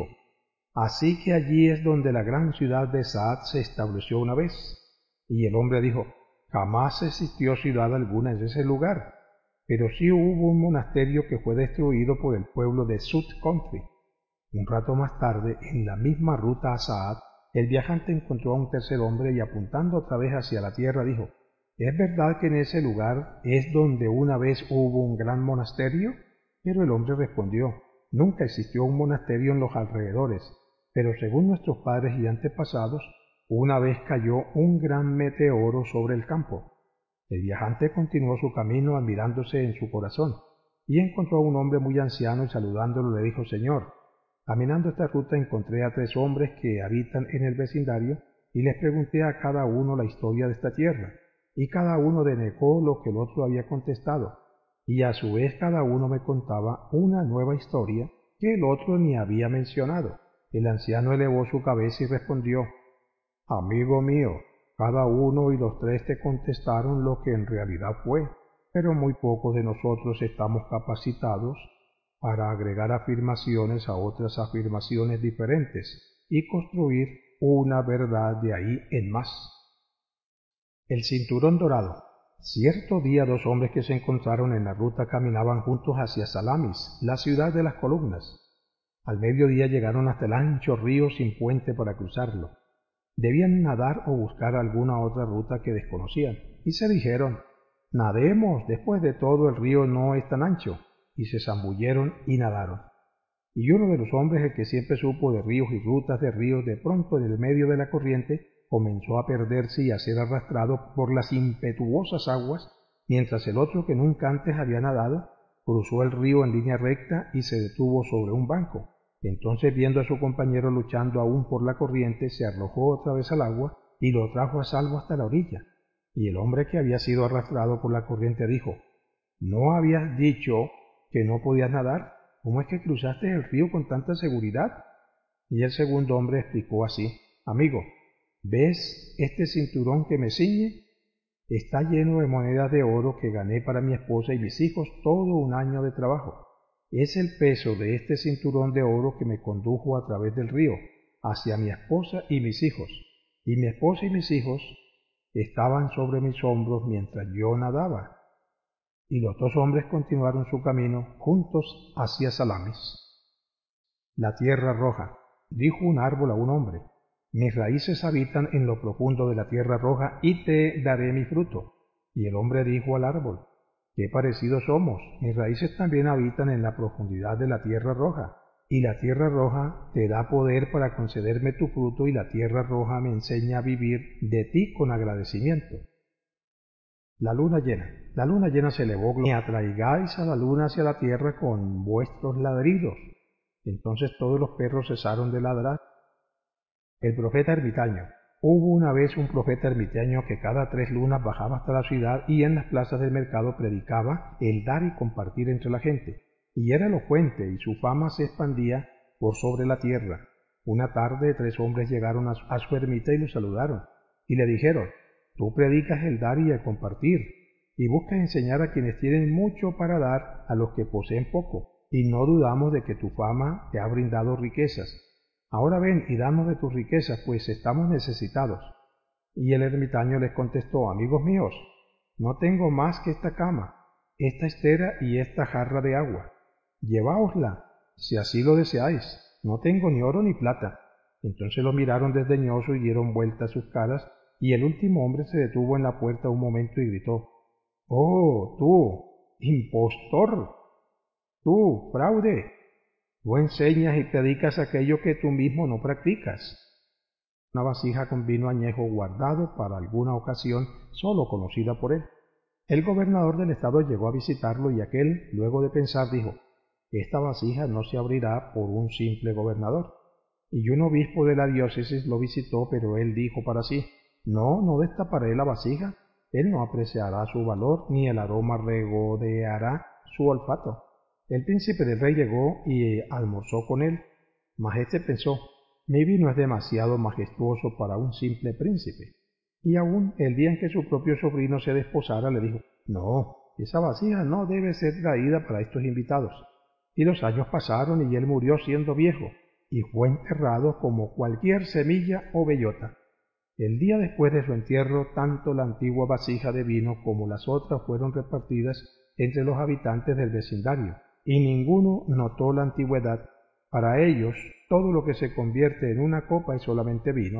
«Así que allí es donde la gran ciudad de Saad se estableció una vez». Y el hombre dijo: «Jamás existió ciudad alguna en ese lugar, pero sí hubo un monasterio que fue destruido por el pueblo de Sud Country». Un rato más tarde, en la misma ruta a Saad, el viajante encontró a un tercer hombre y, apuntando otra vez hacia la tierra, dijo: «¿Es verdad que en ese lugar es donde una vez hubo un gran monasterio?». Pero el hombre respondió: «Nunca existió un monasterio en los alrededores, pero según nuestros padres y antepasados, una vez cayó un gran meteoro sobre el campo». El viajante continuó su camino admirándose en su corazón, y encontró a un hombre muy anciano y, saludándolo, le dijo: «Señor, caminando esta ruta encontré a tres hombres que habitan en el vecindario y les pregunté a cada uno la historia de esta tierra, y cada uno denegó lo que el otro había contestado, y a su vez cada uno me contaba una nueva historia que el otro ni había mencionado». El anciano elevó su cabeza y respondió: «Amigo mío, cada uno y los tres te contestaron lo que en realidad fue, pero muy pocos de nosotros estamos capacitados para agregar afirmaciones a otras afirmaciones diferentes y construir una verdad de ahí en más». El cinturón dorado. Cierto día dos hombres que se encontraron en la ruta caminaban juntos hacia Salamis, la ciudad de las columnas. Al mediodía llegaron hasta el ancho río sin puente para cruzarlo. Debían nadar o buscar alguna otra ruta que desconocían, y se dijeron: «Nademos, después de todo el río no es tan ancho», y se zambulleron y nadaron. Y uno de los hombres, el que siempre supo de ríos y rutas de ríos, de pronto en el medio de la corriente comenzó a perderse y a ser arrastrado por las impetuosas aguas, mientras el otro, que nunca antes había nadado, cruzó el río en línea recta y se detuvo sobre un banco. Entonces, viendo a su compañero luchando aún por la corriente, se arrojó otra vez al agua y lo trajo a salvo hasta la orilla. Y el hombre que había sido arrastrado por la corriente dijo: «¿No habías dicho que no podías nadar? ¿Cómo es que cruzaste el río con tanta seguridad?». Y el segundo hombre explicó así: «Amigo, ¿ves este cinturón que me ciñe? Está lleno de monedas de oro que gané para mi esposa y mis hijos todo un año de trabajo. Es el peso de este cinturón de oro que me condujo a través del río hacia mi esposa y mis hijos, y mi esposa y mis hijos estaban sobre mis hombros mientras yo nadaba». Y los dos hombres continuaron su camino juntos hacia Salamis. La tierra roja. Dijo un árbol a un hombre: «Mis raíces habitan en lo profundo de la tierra roja y te daré mi fruto». Y el hombre dijo al árbol: «Qué parecidos somos, mis raíces también habitan en la profundidad de la tierra roja, y la tierra roja te da poder para concederme tu fruto y la tierra roja me enseña a vivir de ti con agradecimiento. La luna llena. La luna llena se elevó, y atraigáis a la luna hacia la tierra con vuestros ladridos. Entonces todos los perros cesaron de ladrar. El profeta ermitaño. Hubo una vez un profeta ermitaño que cada tres lunas bajaba hasta la ciudad y en las plazas del mercado predicaba el dar y compartir entre la gente, y era elocuente y su fama se expandía por sobre la tierra. Una tarde tres hombres llegaron a su, a su ermita y lo saludaron, y le dijeron, tú predicas el dar y el compartir, y buscas enseñar a quienes tienen mucho para dar a los que poseen poco, y no dudamos de que tu fama te ha brindado riquezas. Ahora ven y danos de tus riquezas, pues estamos necesitados. Y el ermitaño les contestó, amigos míos, no tengo más que esta cama, esta estera y esta jarra de agua. Lleváosla, si así lo deseáis. No tengo ni oro ni plata. Entonces lo miraron desdeñoso y dieron vuelta a sus caras, y el último hombre se detuvo en la puerta un momento y gritó, ¡oh, tú, impostor! ¡Tú, fraude! Tú enseñas y predicas aquello que tú mismo no practicas. Una vasija con vino añejo guardado para alguna ocasión sólo conocida por él. El gobernador del estado llegó a visitarlo y aquél, luego de pensar, dijo, esta vasija no se abrirá por un simple gobernador. Y un obispo de la diócesis lo visitó, pero él dijo para sí, no, no destaparé la vasija, él no apreciará su valor, ni el aroma regodeará su olfato. El príncipe del rey llegó y almorzó con él, mas éste pensó, mi vino es demasiado majestuoso para un simple príncipe. Y aún el día en que su propio sobrino se desposara le dijo, no, esa vasija no debe ser traída para estos invitados. Y los años pasaron y él murió siendo viejo, y fue enterrado como cualquier semilla o bellota. El día después de su entierro, tanto la antigua vasija de vino como las otras fueron repartidas entre los habitantes del vecindario, y ninguno notó la antigüedad. Para ellos, todo lo que se convierte en una copa es solamente vino.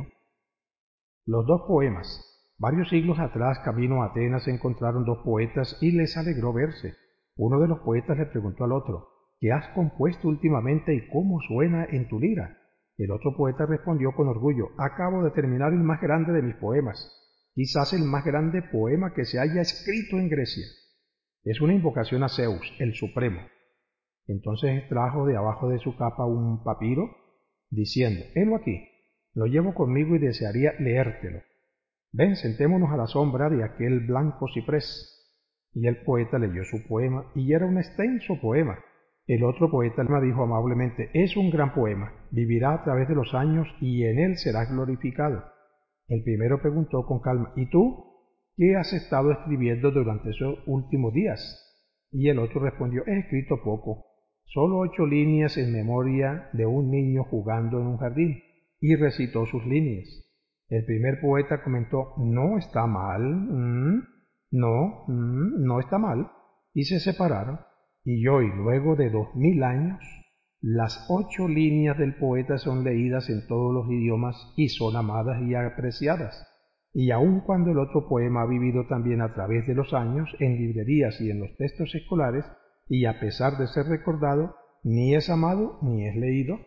Los dos poemas. Varios siglos atrás, camino a Atenas, se encontraron dos poetas y les alegró verse. Uno de los poetas le preguntó al otro, ¿qué has compuesto últimamente y cómo suena en tu lira? El otro poeta respondió con orgullo, acabo de terminar el más grande de mis poemas, quizás el más grande poema que se haya escrito en Grecia. Es una invocación a Zeus, el Supremo. Entonces extrajo de abajo de su capa un papiro, diciendo, helo aquí, lo llevo conmigo y desearía leértelo. Ven, sentémonos a la sombra de aquel blanco ciprés. Y el poeta leyó su poema, y era un extenso poema. El otro poeta me dijo amablemente, es un gran poema, vivirá a través de los años y en él serás glorificado. El primero preguntó con calma, ¿y tú? ¿Qué has estado escribiendo durante esos últimos días? Y el otro respondió, he escrito poco, solo ocho líneas en memoria de un niño jugando en un jardín, y recitó sus líneas. El primer poeta comentó, no está mal, mm, no, mm, no está mal, y se separaron. Y hoy, luego de dos mil años, las ocho líneas del poeta son leídas en todos los idiomas y son amadas y apreciadas. Y aun cuando el otro poema ha vivido también a través de los años en librerías y en los textos escolares, y a pesar de ser recordado, ni es amado ni es leído.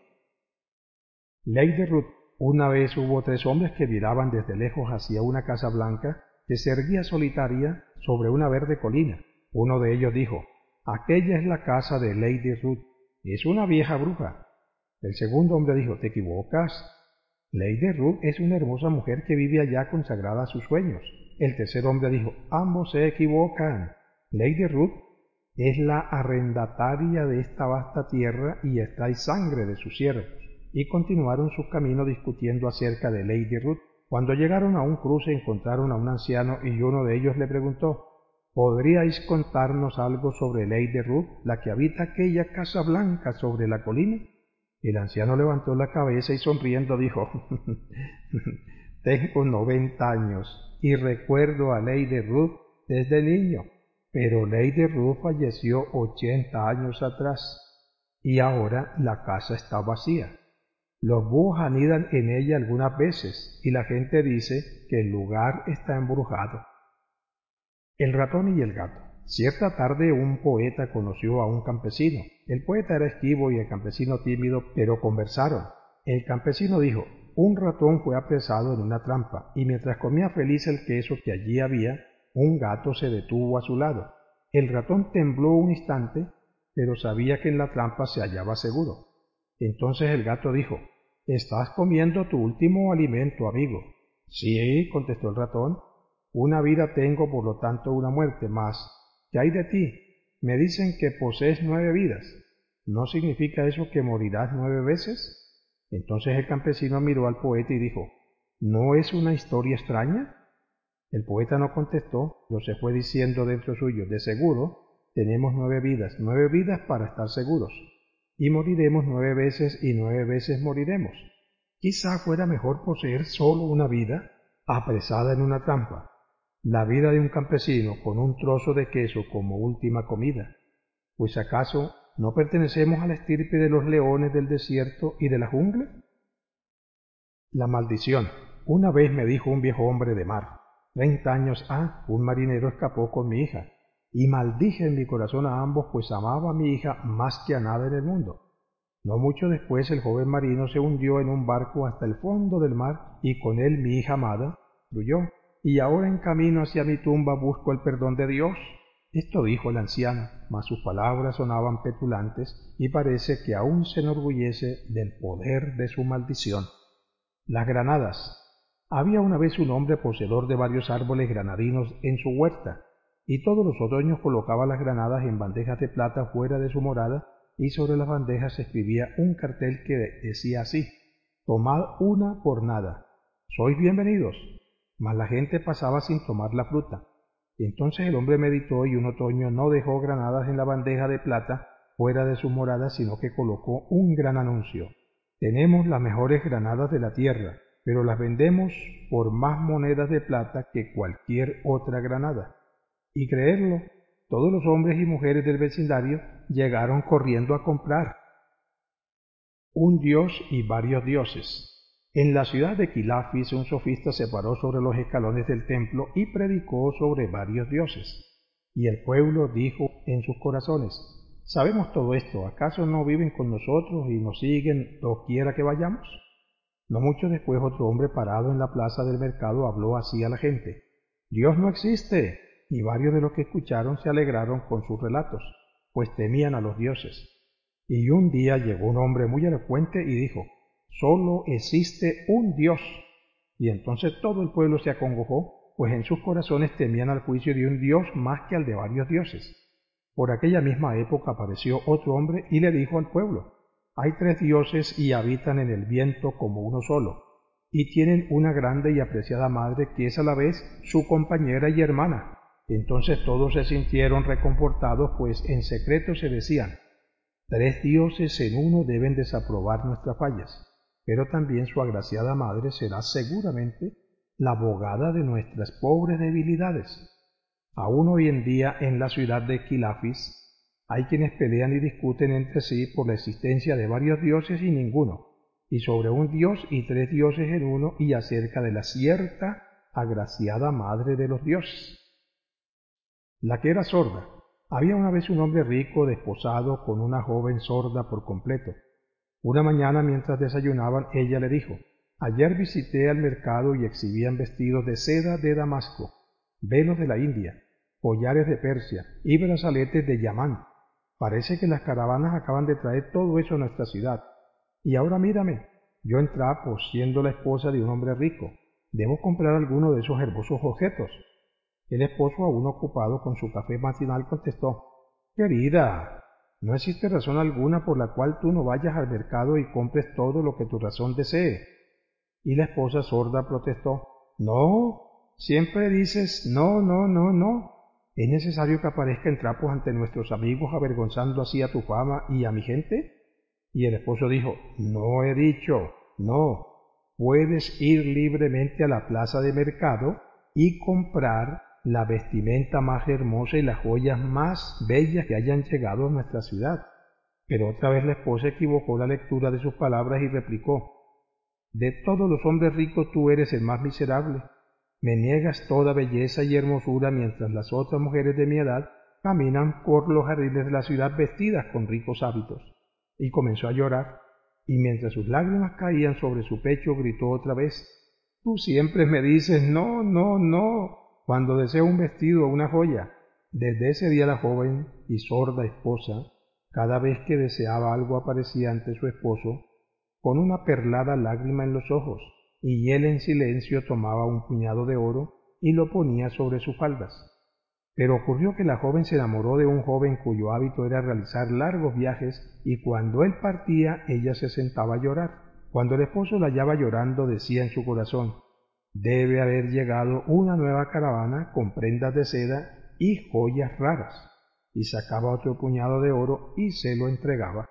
Ley de Ruth. Una vez hubo tres hombres que miraban desde lejos hacia una casa blanca que se erguía solitaria sobre una verde colina. Uno de ellos dijo, aquella es la casa de Lady Ruth, es una vieja bruja. El segundo hombre dijo, te equivocas. Lady Ruth es una hermosa mujer que vive allá consagrada a sus sueños. El tercer hombre dijo, ambos se equivocan. Lady Ruth es la arrendataria de esta vasta tierra y extrae sangre de sus siervos. Y continuaron su camino discutiendo acerca de Lady Ruth. Cuando llegaron a un cruce encontraron a un anciano y uno de ellos le preguntó, ¿podríais contarnos algo sobre Lady Ruth, la que habita aquella casa blanca sobre la colina? El anciano levantó la cabeza y sonriendo dijo, tengo noventa años y recuerdo a Lady Ruth desde niño, pero Lady Ruth falleció ochenta años atrás y ahora la casa está vacía. Los búhos anidan en ella algunas veces y la gente dice que el lugar está embrujado. El ratón y el gato. Cierta tarde un poeta conoció a un campesino. El poeta era esquivo y el campesino tímido, pero conversaron. El campesino dijo: un ratón fue apresado en una trampa, y mientras comía feliz el queso que allí había, un gato se detuvo a su lado. El ratón tembló un instante, pero sabía que en la trampa se hallaba seguro. Entonces el gato dijo: «Estás comiendo tu último alimento, amigo». «Sí», contestó el ratón, «una vida tengo, por lo tanto una muerte, mas ¿qué hay de ti? Me dicen que posees nueve vidas. ¿No significa eso que morirás nueve veces?» Entonces el campesino miró al poeta y dijo: «¿No es una historia extraña?» El poeta no contestó, pero se fue diciendo dentro suyo: «De seguro tenemos nueve vidas, nueve vidas para estar seguros, y moriremos nueve veces y nueve veces moriremos. Quizá fuera mejor poseer solo una vida, apresada en una trampa, la vida de un campesino con un trozo de queso como última comida. Pues ¿acaso no pertenecemos a la estirpe de los leones del desierto y de la jungla?» La maldición. Una vez me dijo un viejo hombre de mar: «Treinta años ha, un marinero escapó con mi hija, y maldije en mi corazón a ambos, pues amaba a mi hija más que a nada en el mundo». No mucho después el joven marino se hundió en un barco hasta el fondo del mar, y con él mi hija amada fluyó, y ahora en camino hacia mi tumba busco el perdón de Dios. Esto dijo el anciano, mas sus palabras sonaban petulantes, y parece que aún se enorgullece del poder de su maldición. Las granadas. Había una vez un hombre poseedor de varios árboles granadinos en su huerta, y todos los otoños colocaba las granadas en bandejas de plata fuera de su morada, y sobre las bandejas se escribía un cartel que decía así: «Tomad una por nada, sois bienvenidos». Mas la gente pasaba sin tomar la fruta. Entonces el hombre meditó, y un otoño no dejó granadas en la bandeja de plata fuera de su morada, sino que colocó un gran anuncio: «Tenemos las mejores granadas de la tierra, pero las vendemos por más monedas de plata que cualquier otra granada». Y creerlo, todos los hombres y mujeres del vecindario llegaron corriendo a comprar. Un dios y varios dioses. En la ciudad de Quilafis un sofista se paró sobre los escalones del templo y predicó sobre varios dioses. Y el pueblo dijo en sus corazones: «Sabemos todo esto, ¿acaso no viven con nosotros y nos siguen doquiera que vayamos?» No mucho después otro hombre parado en la plaza del mercado habló así a la gente: «Dios no existe». Y varios de los que escucharon se alegraron con sus relatos, pues temían a los dioses. Y un día llegó un hombre muy elocuente y dijo: «Solo existe un Dios». Y entonces todo el pueblo se acongojó, pues en sus corazones temían al juicio de un Dios más que al de varios dioses. Por aquella misma época apareció otro hombre y le dijo al pueblo: «Hay tres dioses y habitan en el viento como uno solo, y tienen una grande y apreciada madre que es a la vez su compañera y hermana». Entonces todos se sintieron reconfortados, pues en secreto se decían: «Tres dioses en uno deben desaprobar nuestras fallas, pero también su agraciada madre será seguramente la abogada de nuestras pobres debilidades». Aún hoy en día en la ciudad de Quilafis hay quienes pelean y discuten entre sí por la existencia de varios dioses y ninguno, y sobre un dios y tres dioses en uno, y acerca de la cierta agraciada madre de los dioses. La que era sorda. Había una vez un hombre rico desposado con una joven sorda por completo. Una mañana, mientras desayunaban, ella le dijo: «Ayer visité al mercado y exhibían vestidos de seda de Damasco, velos de la India, collares de Persia y brazaletes de Yamán. Parece que las caravanas acaban de traer todo eso a nuestra ciudad. Y ahora mírame, yo en trapos, siendo la esposa de un hombre rico. ¿Debo comprar alguno de esos hermosos objetos?» El esposo, aún ocupado con su café matinal, contestó: «Querida, no existe razón alguna por la cual tú no vayas al mercado y compres todo lo que tu razón desee». Y la esposa sorda protestó: «No, siempre dices no, no, no, no. ¿Es necesario que aparezca en trapos ante nuestros amigos, avergonzando así a tu fama y a mi gente?» Y el esposo dijo: «No he dicho, no. Puedes ir libremente a la plaza de mercado y comprar la vestimenta más hermosa y las joyas más bellas que hayan llegado a nuestra ciudad». Pero otra vez la esposa equivocó la lectura de sus palabras y replicó: «De todos los hombres ricos tú eres el más miserable. Me niegas toda belleza y hermosura, mientras las otras mujeres de mi edad caminan por los jardines de la ciudad vestidas con ricos hábitos. Y comenzó a llorar, y mientras sus lágrimas caían sobre su pecho gritó otra vez: «Tú siempre me dices no, no, no, cuando deseo un vestido o una joya». Desde ese día la joven y sorda esposa, cada vez que deseaba algo, aparecía ante su esposo con una perlada lágrima en los ojos, y él en silencio tomaba un puñado de oro y lo ponía sobre sus faldas. Pero ocurrió que la joven se enamoró de un joven cuyo hábito era realizar largos viajes, y cuando él partía ella se sentaba a llorar. Cuando el esposo la hallaba llorando, decía en su corazón: «Debe haber llegado una nueva caravana con prendas de seda y joyas raras», y sacaba otro puñado de oro y se lo entregaba.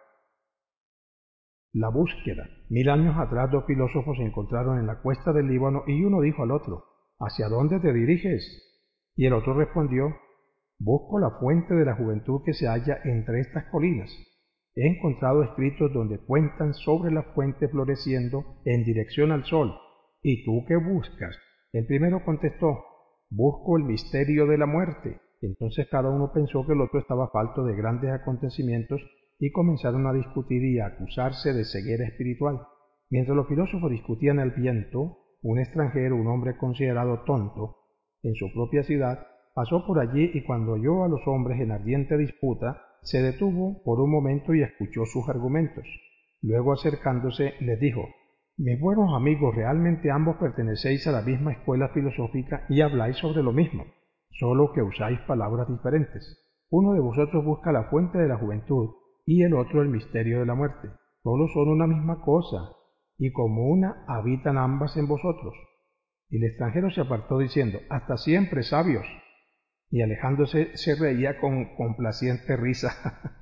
La búsqueda. Mil años atrás dos filósofos se encontraron en la cuesta del Líbano, y uno dijo al otro: «¿Hacia dónde te diriges?». Y el otro respondió: «Busco la fuente de la juventud que se halla entre estas colinas. He encontrado escritos donde cuentan sobre la fuente floreciendo en dirección al sol. ¿Y tú qué buscas?». El primero contestó: «Busco el misterio de la muerte». Entonces cada uno pensó que el otro estaba falto de grandes acontecimientos, y comenzaron a discutir y a acusarse de ceguera espiritual. Mientras los filósofos discutían el viento, un extranjero, un hombre considerado tonto en su propia ciudad, pasó por allí, y cuando oyó a los hombres en ardiente disputa, se detuvo por un momento y escuchó sus argumentos. Luego, acercándose, les dijo: «Mis buenos amigos, realmente ambos pertenecéis a la misma escuela filosófica y habláis sobre lo mismo, solo que usáis palabras diferentes. Uno de vosotros busca la fuente de la juventud y el otro el misterio de la muerte. Solo son una misma cosa, y como una habitan ambas en vosotros». Y el extranjero se apartó diciendo: «Hasta siempre, sabios», y alejándose se reía con complaciente risa.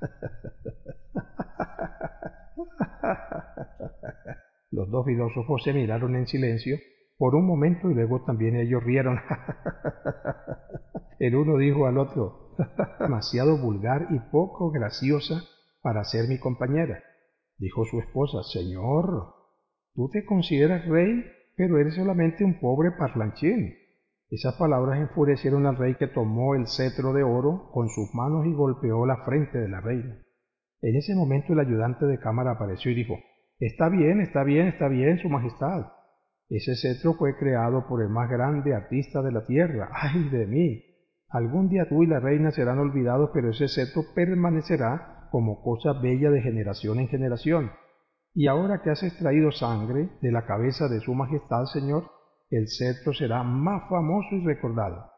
Los dos filósofos se miraron en silencio por un momento, y luego también ellos rieron. El uno dijo al otro: «Demasiado vulgar y poco graciosa para ser mi compañera». Dijo su esposa: «Señor, tú te consideras rey, pero eres solamente un pobre parlanchín». Esas palabras enfurecieron al rey, que tomó el cetro de oro con sus manos y golpeó la frente de la reina. En ese momento el ayudante de cámara apareció y dijo: «Está bien, está bien, está bien, su majestad. Ese cetro fue creado por el más grande artista de la tierra. ¡Ay de mí! Algún día tú y la reina serán olvidados, pero ese cetro permanecerá como cosa bella de generación en generación. Y ahora que has extraído sangre de la cabeza de su majestad, señor, el cetro será más famoso y recordado».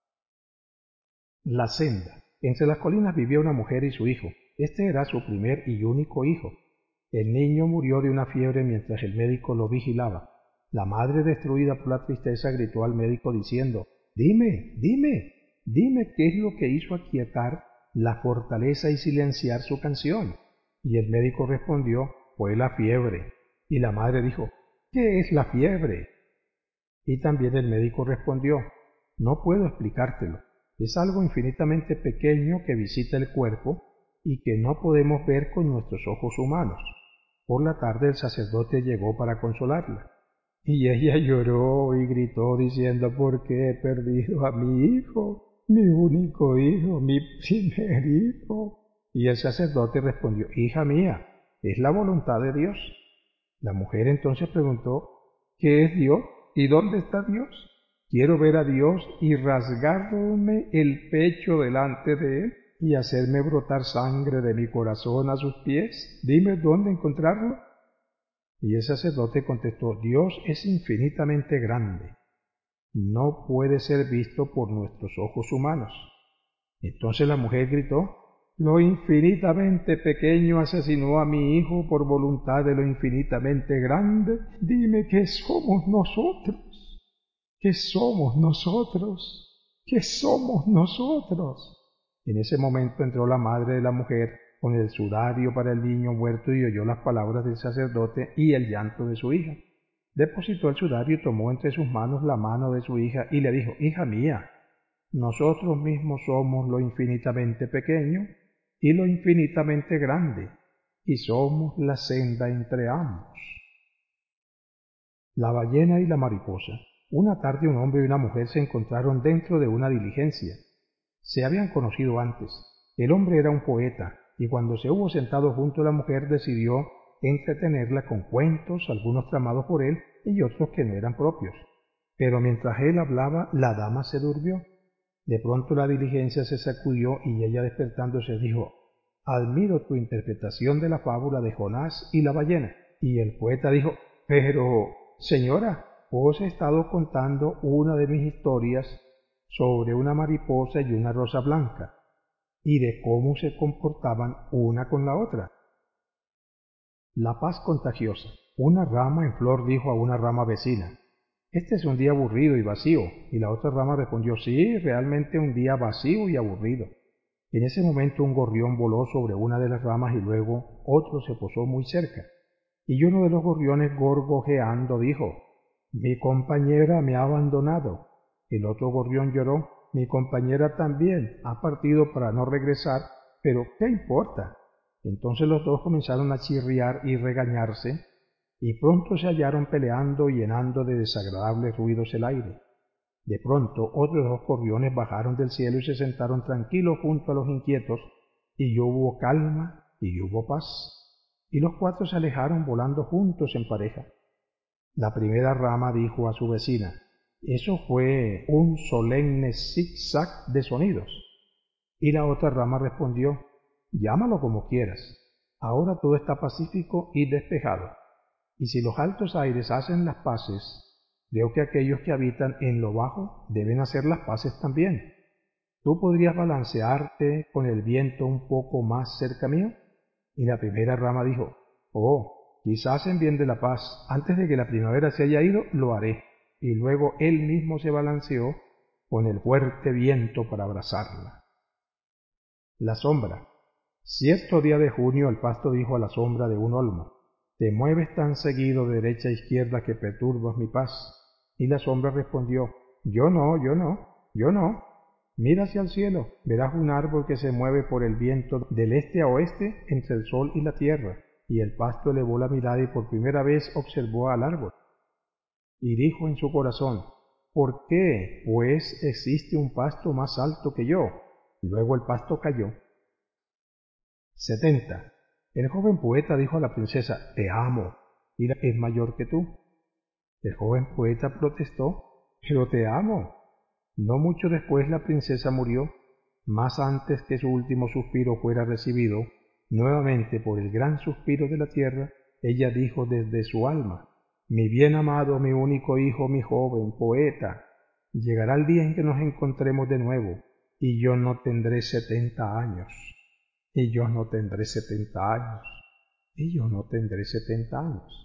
La senda. Entre las colinas vivía una mujer y su hijo. Este era su primer y único hijo. El niño murió de una fiebre mientras el médico lo vigilaba. La madre, destruida por la tristeza, gritó al médico diciendo: «Dime, dime, dime qué es lo que hizo aquietar la fortaleza y silenciar su canción». Y el médico respondió: «Fue la fiebre». Y la madre dijo: «¿Qué es la fiebre?». Y también el médico respondió: «No puedo explicártelo. Es algo infinitamente pequeño que visita el cuerpo y que no podemos ver con nuestros ojos humanos». Por la tarde el sacerdote llegó para consolarla, y ella lloró y gritó diciendo: «¿Por qué he perdido a mi hijo, mi único hijo, mi primer hijo?». Y el sacerdote respondió: «Hija mía, es la voluntad de Dios». La mujer entonces preguntó: «¿Qué es Dios? ¿Y dónde está Dios? Quiero ver a Dios y rasgarme el pecho delante de Él y hacerme brotar sangre de mi corazón a sus pies. Dime dónde encontrarlo». Y el sacerdote contestó: «Dios es infinitamente grande. No puede ser visto por nuestros ojos humanos». Entonces la mujer gritó: «Lo infinitamente pequeño asesinó a mi hijo por voluntad de lo infinitamente grande. Dime qué somos nosotros. ¿Qué somos nosotros? ¿Qué somos nosotros?». En ese momento entró la madre de la mujer con el sudario para el niño muerto y oyó las palabras del sacerdote y el llanto de su hija. Depositó el sudario y tomó entre sus manos la mano de su hija y le dijo: «Hija mía, nosotros mismos somos lo infinitamente pequeño y lo infinitamente grande, y somos la senda entre ambos». La ballena y la mariposa. Una tarde un hombre y una mujer se encontraron dentro de una diligencia. Se habían conocido antes. El hombre era un poeta, y cuando se hubo sentado junto a la mujer decidió entretenerla con cuentos, algunos tramados por él y otros que no eran propios. Pero mientras él hablaba, la dama se durmió. De pronto la diligencia se sacudió y ella despertándose dijo: «Admiro tu interpretación de la fábula de Jonás y la ballena». Y el poeta dijo: «Pero, señora, os he estado contando una de mis historias sobre una mariposa y una rosa blanca, y de cómo se comportaban una con la otra». La paz contagiosa. Una rama en flor dijo a una rama vecina: «Este es un día aburrido y vacío». Y la otra rama respondió: «Sí, realmente un día vacío y aburrido». En ese momento un gorrión voló sobre una de las ramas y luego otro se posó muy cerca. Y uno de los gorriones, gorgojeando, dijo: «Mi compañera me ha abandonado». El otro gorrión lloró: «Mi compañera también ha partido para no regresar, pero ¿qué importa?». Entonces los dos comenzaron a chirriar y regañarse, y pronto se hallaron peleando y llenando de desagradables ruidos el aire. De pronto otros dos gorriones bajaron del cielo y se sentaron tranquilos junto a los inquietos, y hubo calma y hubo paz, y los cuatro se alejaron volando juntos en pareja. La primera rama dijo a su vecina: «Eso fue un solemne zig-zag de sonidos». Y la otra rama respondió: «Llámalo como quieras. Ahora todo está pacífico y despejado. Y si los altos aires hacen las paces, creo que aquellos que habitan en lo bajo deben hacer las paces también. ¿Tú podrías balancearte con el viento un poco más cerca mío?». Y la primera rama dijo: «Oh, quizás en bien de la paz, antes de que la primavera se haya ido, lo haré». Y luego él mismo se balanceó con el fuerte viento para abrazarla. La sombra. Cierto día de junio el pasto dijo a la sombra de un olmo: «Te mueves tan seguido de derecha a izquierda que perturbas mi paz». Y la sombra respondió: «Yo no, yo no, yo no. Mira hacia el cielo, verás un árbol que se mueve por el viento del este a oeste entre el sol y la tierra». Y el pasto elevó la mirada y por primera vez observó al árbol. Y dijo en su corazón: «¿Por qué, pues, existe un pasto más alto que yo?». Luego el pasto cayó. setenta. El joven poeta dijo a la princesa: «Te amo, y es mayor que tú». El joven poeta protestó: «Pero te amo». No mucho después la princesa murió, mas antes que su último suspiro fuera recibido, nuevamente por el gran suspiro de la tierra, ella dijo desde su alma: «Mi bien amado, mi único hijo, mi joven poeta, llegará el día en que nos encontremos de nuevo, y yo no tendré setenta años, y yo no tendré setenta años, y yo no tendré setenta años».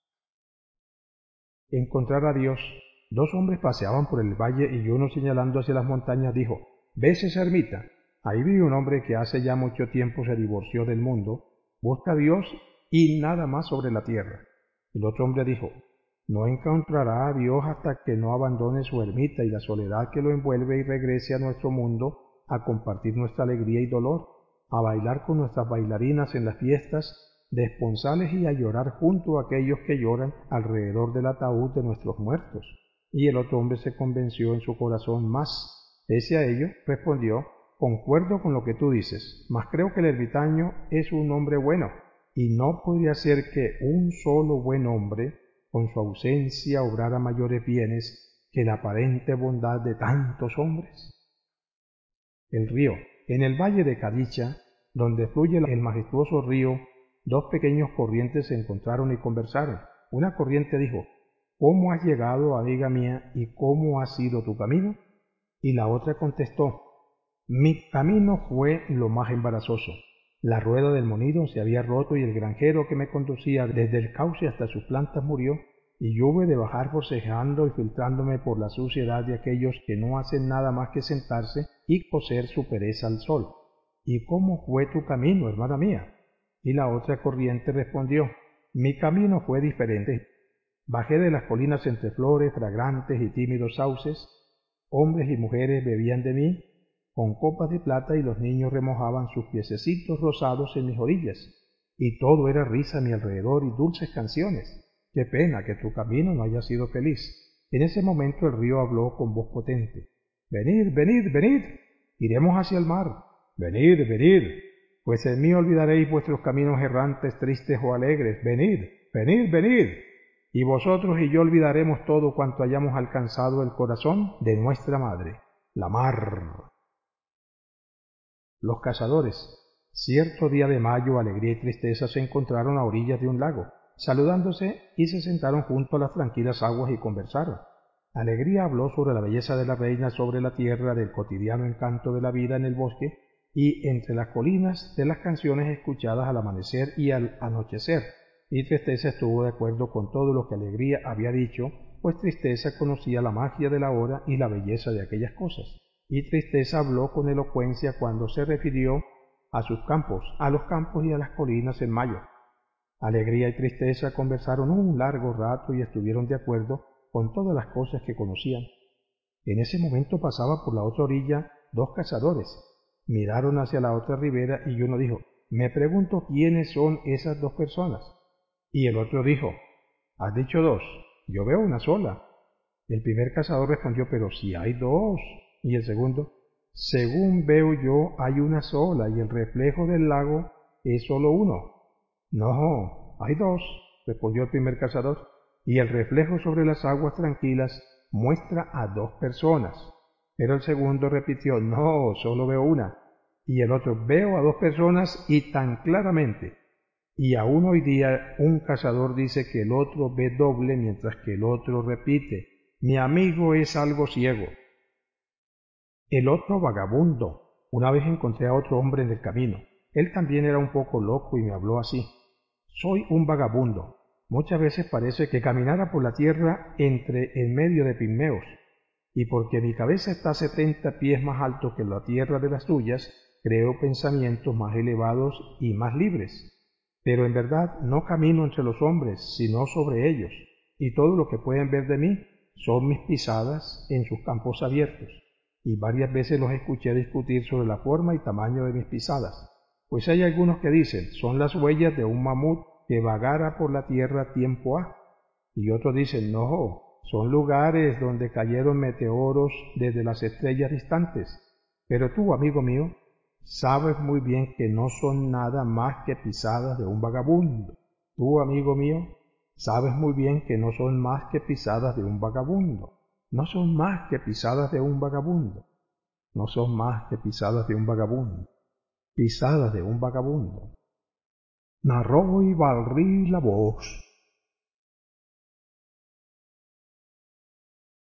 Encontrar a Dios. Dos hombres paseaban por el valle y uno, señalando hacia las montañas, dijo: «¿Ves esa ermita? Ahí vive un hombre que hace ya mucho tiempo se divorció del mundo, busca a Dios y nada más sobre la tierra». El otro hombre dijo: «No encontrará a Dios hasta que no abandone su ermita y la soledad que lo envuelve y regrese a nuestro mundo a compartir nuestra alegría y dolor, a bailar con nuestras bailarinas en las fiestas de esponsales y a llorar junto a aquellos que lloran alrededor del ataúd de nuestros muertos». Y el otro hombre se convenció en su corazón más. Pese a ello, respondió: «Concuerdo con lo que tú dices, mas creo que el ermitaño es un hombre bueno, y no podría ser que un solo buen hombre, con su ausencia, obrara mayores bienes que la aparente bondad de tantos hombres». El río. En el valle de Cadicha, donde fluye el majestuoso río, dos pequeños corrientes se encontraron y conversaron. Una corriente dijo: «¿Cómo has llegado, amiga mía, y cómo ha sido tu camino?». Y la otra contestó: «Mi camino fue lo más embarazoso. La rueda del molino se había roto y el granjero que me conducía desde el cauce hasta sus plantas murió, y yo hube de bajar forcejeando y filtrándome por la suciedad de aquellos que no hacen nada más que sentarse y cocer su pereza al sol». «¿Y cómo fue tu camino, hermana mía?». Y la otra corriente respondió: «Mi camino fue diferente. Bajé de las colinas entre flores fragrantes y tímidos sauces. Hombres y mujeres bebían de mí con copas de plata y los niños remojaban sus piececitos rosados en mis orillas, y todo era risa a mi alrededor y dulces canciones. Qué pena que tu camino no haya sido feliz». En ese momento el río habló con voz potente: «Venid, venid, venid. iremos hacia el mar. Venid, venid, pues en mí olvidaréis vuestros caminos errantes, tristes o alegres. Venid, venid, venid, y vosotros y yo olvidaremos todo cuanto hayamos alcanzado el corazón de nuestra madre, la mar. Los cazadores. Cierto día de mayo, Alegría y Tristeza se encontraron a orillas de un lago, saludándose, y se sentaron junto a las tranquilas aguas y conversaron. Alegría habló sobre la belleza de la reina sobre la tierra, del cotidiano encanto de la vida en el bosque, y entre las colinas de las canciones escuchadas al amanecer y al anochecer, y Tristeza estuvo de acuerdo con todo lo que Alegría había dicho, pues Tristeza conocía la magia de la hora y la belleza de aquellas cosas. Y Tristeza habló con elocuencia cuando se refirió a sus campos, a los campos y a las colinas en mayo. Alegría y Tristeza conversaron un largo rato y estuvieron de acuerdo con todas las cosas que conocían. En ese momento pasaba por la otra orilla dos cazadores. Miraron hacia la otra ribera y uno dijo, «Me pregunto quiénes son esas dos personas». Y el otro dijo, «Has dicho dos, yo veo una sola». El primer cazador respondió, «Pero si hay dos». Y el segundo, «Según veo yo, hay una sola, y el reflejo del lago es solo uno». «No, hay dos», respondió el primer cazador, «y el reflejo sobre las aguas tranquilas muestra a dos personas». Pero el segundo repitió, «No, solo veo una». Y el otro, «Veo a dos personas y tan claramente». Y aún hoy día un cazador dice que el otro ve doble, mientras que el otro repite, «Mi amigo es algo ciego». El otro vagabundo. Una vez encontré a otro hombre en el camino. Él también era un poco loco y me habló así. «Soy un vagabundo. Muchas veces parece que caminara por la tierra entre en medio de pigmeos, y porque mi cabeza está setenta pies más alto que la tierra de las suyas, creo pensamientos más elevados y más libres. Pero en verdad no camino entre los hombres, sino sobre ellos, y todo lo que pueden ver de mí son mis pisadas en sus campos abiertos». Y varias veces los escuché discutir sobre la forma y tamaño de mis pisadas, pues hay algunos que dicen, son las huellas de un mamut que vagara por la tierra tiempo ha, y otros dicen, no, son lugares donde cayeron meteoros desde las estrellas distantes. Pero tú, amigo mío, sabes muy bien que no son nada más que pisadas de un vagabundo. Tú, amigo mío, sabes muy bien que no son más que pisadas de un vagabundo. No son más que pisadas de un vagabundo. No son más que pisadas de un vagabundo. Pisadas de un vagabundo. Narró y Valrí la voz.